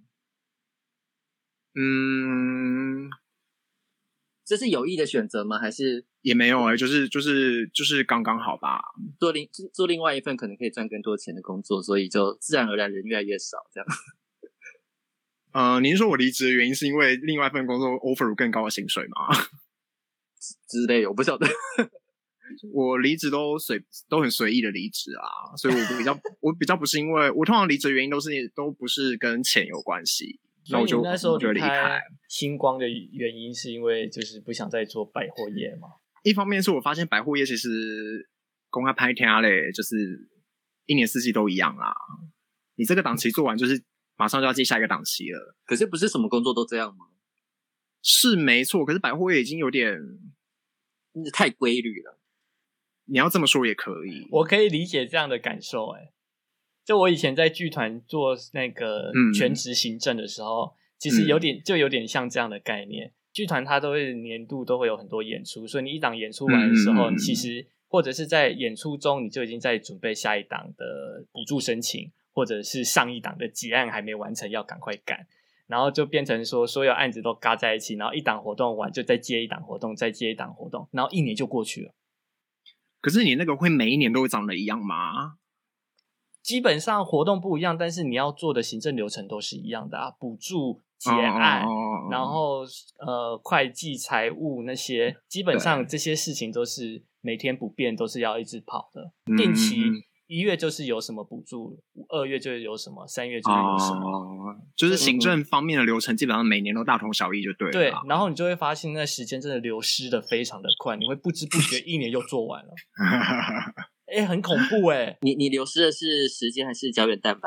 Speaker 2: 嗯，
Speaker 1: 这是有意的选择吗？还是
Speaker 2: 也没有哎、欸，就是就是就是刚刚好吧。
Speaker 1: 做另做另外一份可能可以赚更多钱的工作，所以就自然而然人越来越少这样。
Speaker 2: 呃，您说我离职的原因是因为另外一份工作 offer 更高的薪水吗？
Speaker 1: 之类的，我不晓得。
Speaker 2: 我离职都随都很随意的离职啊，所以我比较我比较不是因为我通常离职的原因都是都不是跟钱有关系。
Speaker 3: 所以你那时候
Speaker 2: 就离开
Speaker 3: 星光的原因是因为就是不想再做百货业嘛？
Speaker 2: 一方面是我发现百货业其实公开拍天嘞，就是一年四季都一样啦。你这个档期做完，就是马上就要接下一个档期了。
Speaker 1: 可是不是什么工作都这样吗？
Speaker 2: 是没错，可是百货业已经有点
Speaker 1: 太规律了。
Speaker 2: 你要这么说也可以，
Speaker 3: 我可以理解这样的感受、欸。就我以前在剧团做那个全职行政的时候，嗯、其实有点就有点像这样的概念。剧团它都会年度都会有很多演出，所以你一档演出完的时候，嗯、其实或者是在演出中，你就已经在准备下一档的补助申请，或者是上一档的结案还没完成，要赶快赶。然后就变成说，所有案子都嘎在一起，然后一档活动完就再接一档活动，再接一档活动，然后一年就过去了。
Speaker 2: 可是你那个会每一年都会长得一样吗？
Speaker 3: 基本上活动不一样，但是你要做的行政流程都是一样的啊，补助、结案， oh, oh, oh, oh. 然后呃会计、财务那些，基本上这些事情都是每天不变，都是要一直跑的。定期一月就是有什么补助，二月就是有什么，三月就是有什么，
Speaker 2: oh, 就是行政方面的流程基本上每年都大同小异就对了。
Speaker 3: 对，然后你就会发现那时间真的流失的非常的快，你会不知不觉一年又做完了。哎、欸，很恐怖哎、欸！
Speaker 1: 你你流失的是时间还是胶原蛋白？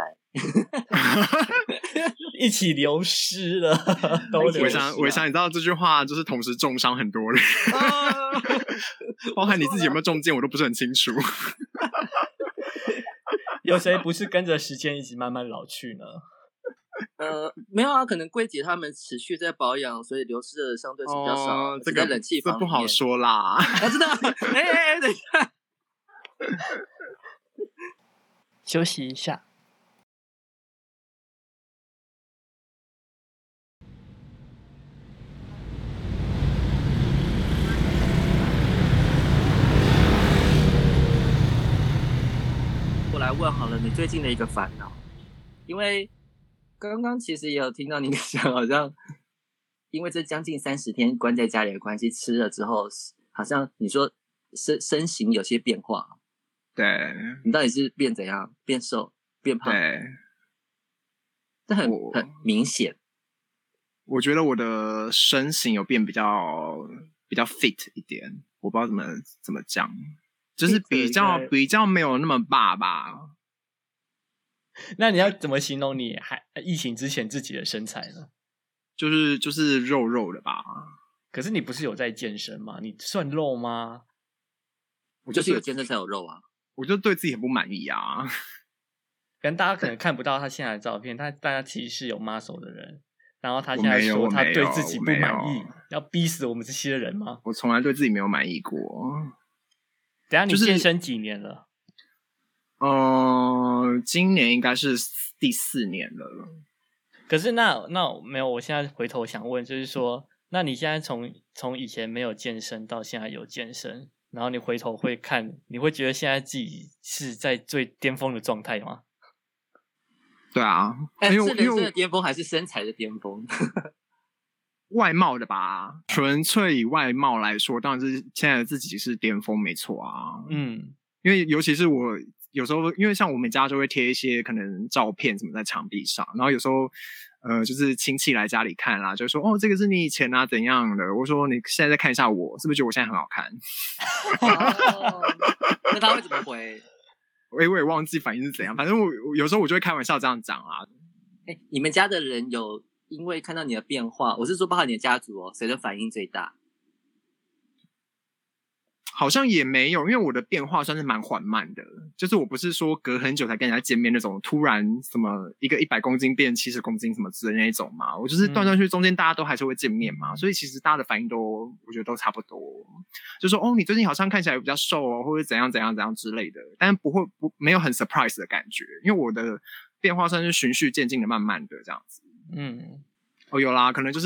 Speaker 3: 一起流失了，都流失了。
Speaker 2: 我想，我想，你知道这句话就是同时重伤很多人，啊、包含你自己有没有中箭，我都不是很清楚。
Speaker 3: 有谁不是跟着时间一直慢慢老去呢？
Speaker 1: 呃，没有啊，可能柜姐他们持续在保养，所以流失的相对是比较少。
Speaker 2: 哦、这个
Speaker 1: 冷气方面
Speaker 2: 这不好说啦。
Speaker 1: 啊，真的？哎哎哎，等一下。
Speaker 3: 休息一下。
Speaker 1: 问好了，你最近的一个烦恼，因为刚刚其实也有听到你讲，好像因为这将近三十天关在家里的关系，吃了之后，好像你说身身形有些变化。
Speaker 2: 对，
Speaker 1: 你到底是变怎样？变瘦、变胖？
Speaker 2: 对，
Speaker 1: 这很很明显。
Speaker 2: 我觉得我的身形有变比较比较 fit 一点，我不知道怎么怎么讲，就是比较比较没有那么霸吧。
Speaker 3: 那你要怎么形容你还疫情之前自己的身材呢？
Speaker 2: 就是就是肉肉的吧。
Speaker 3: 可是你不是有在健身吗？你算肉吗？
Speaker 1: 我就是有健身才有肉啊。
Speaker 2: 我就对自己很不满意啊。
Speaker 3: 可能大家可能看不到他现在的照片，他大家其实是有 muscle 的人，然后他现在说他对自己不满意，要逼死我们这些人吗？
Speaker 2: 我从来对自己没有满意过。
Speaker 3: 等一下你健身几年了？
Speaker 2: 就是、呃，今年应该是第四年了。
Speaker 3: 可是那那没有，我现在回头想问，就是说，那你现在从从以前没有健身到现在有健身，然后你回头会看，你会觉得现在自己是在最巅峰的状态吗？
Speaker 2: 对啊，
Speaker 1: 哎，是人生的巅峰还是身材的巅峰？
Speaker 2: 外貌的吧，纯粹以外貌来说，当然是现在的自己是巅峰，没错啊。
Speaker 3: 嗯，
Speaker 2: 因为尤其是我有时候，因为像我们家就会贴一些可能照片什么在墙壁上，然后有时候呃，就是亲戚来家里看啦，就说哦，这个是你以前啊怎样的？我说你现在再看一下我，是不是觉得我现在很好看？
Speaker 1: 哦，那他会怎么回？
Speaker 2: 我也我也忘记反应是怎样，反正我我有时候我就会开玩笑这样讲啊。
Speaker 1: 哎，你们家的人有因为看到你的变化，我是说包括你的家族哦，谁的反应最大？
Speaker 2: 好像也没有，因为我的变化算是蛮缓慢的，就是我不是说隔很久才跟人家见面那种，突然什么一个一百公斤变七十公斤什么之类的那一种嘛，我就是断断续续中间大家都还是会见面嘛，嗯、所以其实大家的反应都我觉得都差不多，就说哦你最近好像看起来比较瘦哦，或者怎样怎样怎样之类的，但是不会不没有很 surprise 的感觉，因为我的变化算是循序渐进的，慢慢的这样子。嗯，哦有啦，可能就是。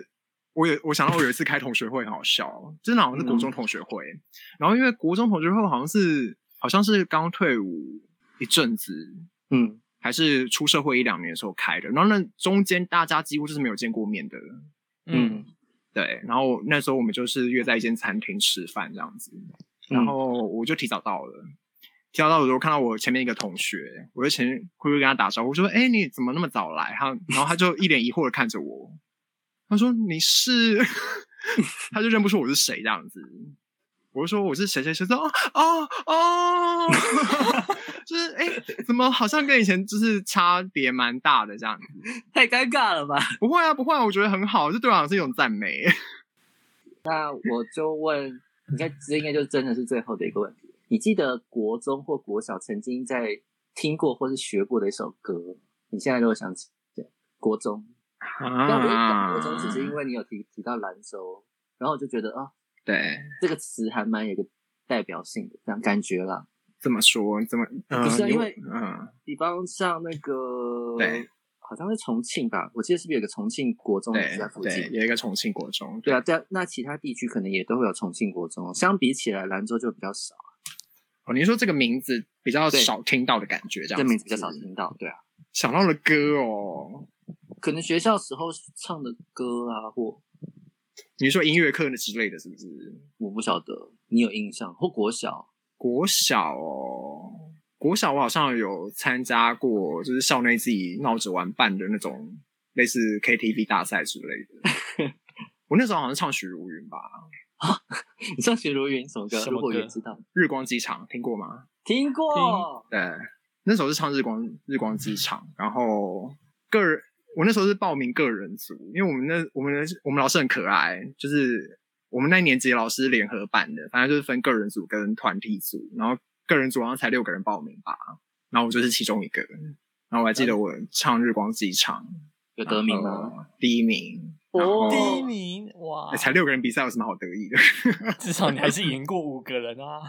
Speaker 2: 我有，我想到我有一次开同学会很好笑，真的好像是国中同学会，嗯、然后因为国中同学会好像是好像是刚退伍一阵子，嗯，还是出社会一两年的时候开的，然后那中间大家几乎就是没有见过面的，嗯，对，然后那时候我们就是约在一间餐厅吃饭这样子，然后我就提早到了，提早到的时候看到我前面一个同学，我就前会不会跟他打招呼，我说哎、欸、你怎么那么早来？他然后他就一脸疑惑的看着我。他说你是他就认不出我是谁这样子，我就说我是谁谁谁，说哦哦哦就是哎、欸，怎么好像跟以前就是差别蛮大的这样子，
Speaker 1: 太尴尬了吧？
Speaker 2: 不会啊不会啊，我觉得很好，这对我来讲是一种赞美。
Speaker 1: 那我就问，应该这应该就真的是最后的一个问题，你记得国中或国小曾经在听过或是学过的一首歌，你现在如果想起国中
Speaker 2: 啊，
Speaker 1: 但我讲国中只是因为你有提提到兰州，然后我就觉得啊，
Speaker 2: 对，
Speaker 1: 这个词还蛮有个代表性的，这样感觉啦。
Speaker 2: 怎么说？怎么？
Speaker 1: 呃、不是、啊、因为，
Speaker 2: 嗯，
Speaker 1: 比方像那个，
Speaker 2: 对，
Speaker 1: 好像是重庆吧？我记得是不是有个重庆国中在附近？
Speaker 2: 对，有一个重庆国中。
Speaker 1: 对啊，对啊，那其他地区可能也都会有重庆国中，相比起来，兰州就比较少。
Speaker 2: 哦，你说这个名字比较少听到的感觉，这样子。
Speaker 1: 这名字比较少听到，对啊。
Speaker 2: 想到了歌哦。
Speaker 1: 可能学校时候唱的歌啊，或
Speaker 2: 你说音乐课的之类的，是不是？
Speaker 1: 我不晓得，你有印象？或国小？
Speaker 2: 国小哦，国小我好像有参加过，就是校内自己闹着玩办的那种类似 K T V 大赛之类的。我那时候好像唱许茹芸吧。
Speaker 1: 啊，你唱许茹芸什么歌？
Speaker 3: 什么歌？
Speaker 1: 如果也知道，
Speaker 2: 日光机场听过吗？
Speaker 1: 听过。
Speaker 2: 对，那时候是唱日光日光机场，然后个人。我那时候是报名个人组，因为我们那我们的我们老师很可爱，就是我们那年级的老师联合办的，反正就是分个人组跟团体组，然后个人组好像才六个人报名吧，然后我就是其中一个，然后我还记得我唱日光机场，
Speaker 1: 有得名吗？
Speaker 2: 第一名。
Speaker 3: 哦，第一名哇、
Speaker 2: 欸！才六个人比赛有什么好得意的？
Speaker 3: 至少你还是赢过五个人啊。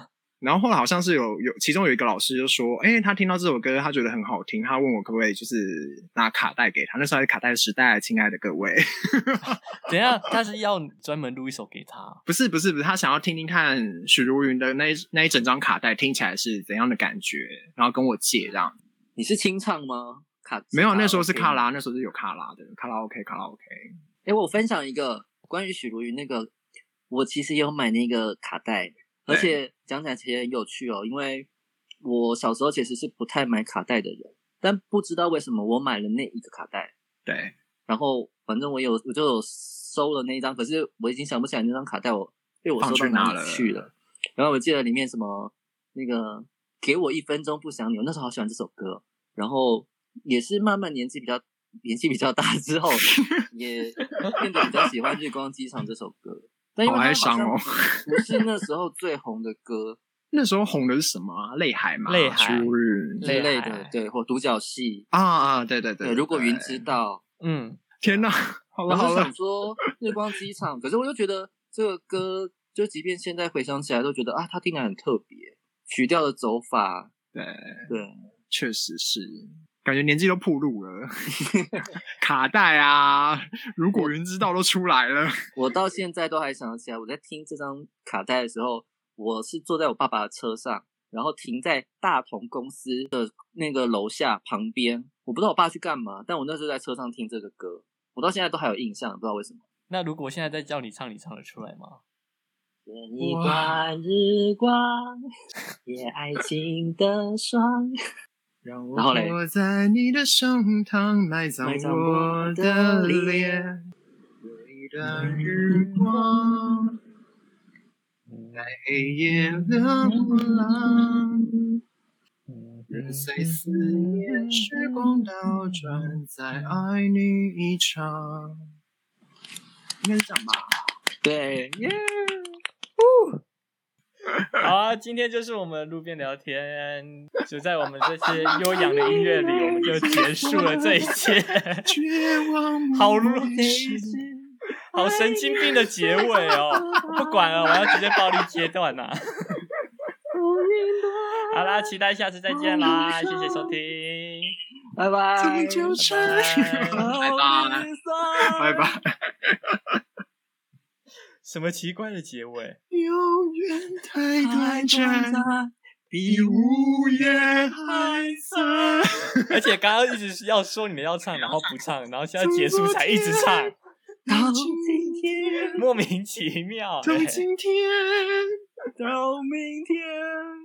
Speaker 2: 然后后来好像是有有其中有一个老师就说，哎、欸，他听到这首歌，他觉得很好听，他问我可不可以就是拿卡带给他。那时候还是卡带时代，亲爱的各位。
Speaker 3: 等一下，他是要专门录一首给他？
Speaker 2: 不是不是不是，他想要听听看许茹芸的那一那一整张卡带听起来是怎样的感觉，然后跟我借这样。
Speaker 1: 你是清唱吗？卡
Speaker 2: 没有，那时候是卡拉，那时候是有卡拉的，卡拉 OK 卡拉 OK。
Speaker 1: 哎、欸，我分享一个关于许茹芸那个，我其实也有买那个卡带。而且讲起来其实很有趣哦，因为我小时候其实是不太买卡带的人，但不知道为什么我买了那一个卡带，
Speaker 2: 对，
Speaker 1: 然后反正我有我就有收了那一张，可是我已经想不起来那张卡带我被我收到哪里去了。然后我记得里面什么那个给我一分钟不想你，我那时候好喜欢这首歌，然后也是慢慢年纪比较年纪比较大之后，也变得比较喜欢《日光机场》这首歌。但因为它好像不是那时候最红的歌，
Speaker 2: 那时候红的是什么、啊？泪海嘛，
Speaker 3: 泪海
Speaker 1: 之类的，对，或独角戏
Speaker 2: 啊啊，对对 对,
Speaker 1: 对, 对。如果云知道，
Speaker 3: 嗯，
Speaker 2: 天哪，好了好了，
Speaker 1: 想说日光机场，可是我就觉得这个歌，就即便现在回想起来，都觉得啊，它听起来很特别，曲调的走法，
Speaker 2: 对
Speaker 1: 对，
Speaker 2: 确实是。感觉年纪都暴露了，卡带啊，如果云知道都出来了。
Speaker 1: 我到现在都还想得起来，我在听这张卡带的时候，我是坐在我爸爸的车上，然后停在大同公司的那个楼下旁边。我不知道我爸去干嘛，但我那时候在车上听这个歌，我到现在都还有印象，不知道为什么。
Speaker 3: 那如果现在再叫你唱，你唱得出来吗？
Speaker 1: 一挂日光，也爱情的霜。
Speaker 2: 让我活在你的胸膛，埋葬我的脸。有一段日光，在黑夜的波浪，任随思念时光倒转，再爱你一场。应该是这样吧？
Speaker 1: 对，耶、
Speaker 3: yeah! 好啊，今天就是我们路边聊天，就在我们这些悠扬的音乐里，我们就结束了这一切。好好神经病的结尾哦！我不管了，我要直接暴力阶段啦。好啦，期待下次再见啦，谢谢收听，
Speaker 1: 拜拜，
Speaker 2: 拜拜，拜拜。
Speaker 3: 什么奇怪的结尾？
Speaker 2: 永远太短暂，比午夜还长。
Speaker 3: 而且刚刚一直要说你们要唱，然后不唱，然后现在结束才一直唱，
Speaker 1: 到今天
Speaker 3: 莫名其妙。
Speaker 2: 到今天，
Speaker 1: 到明天。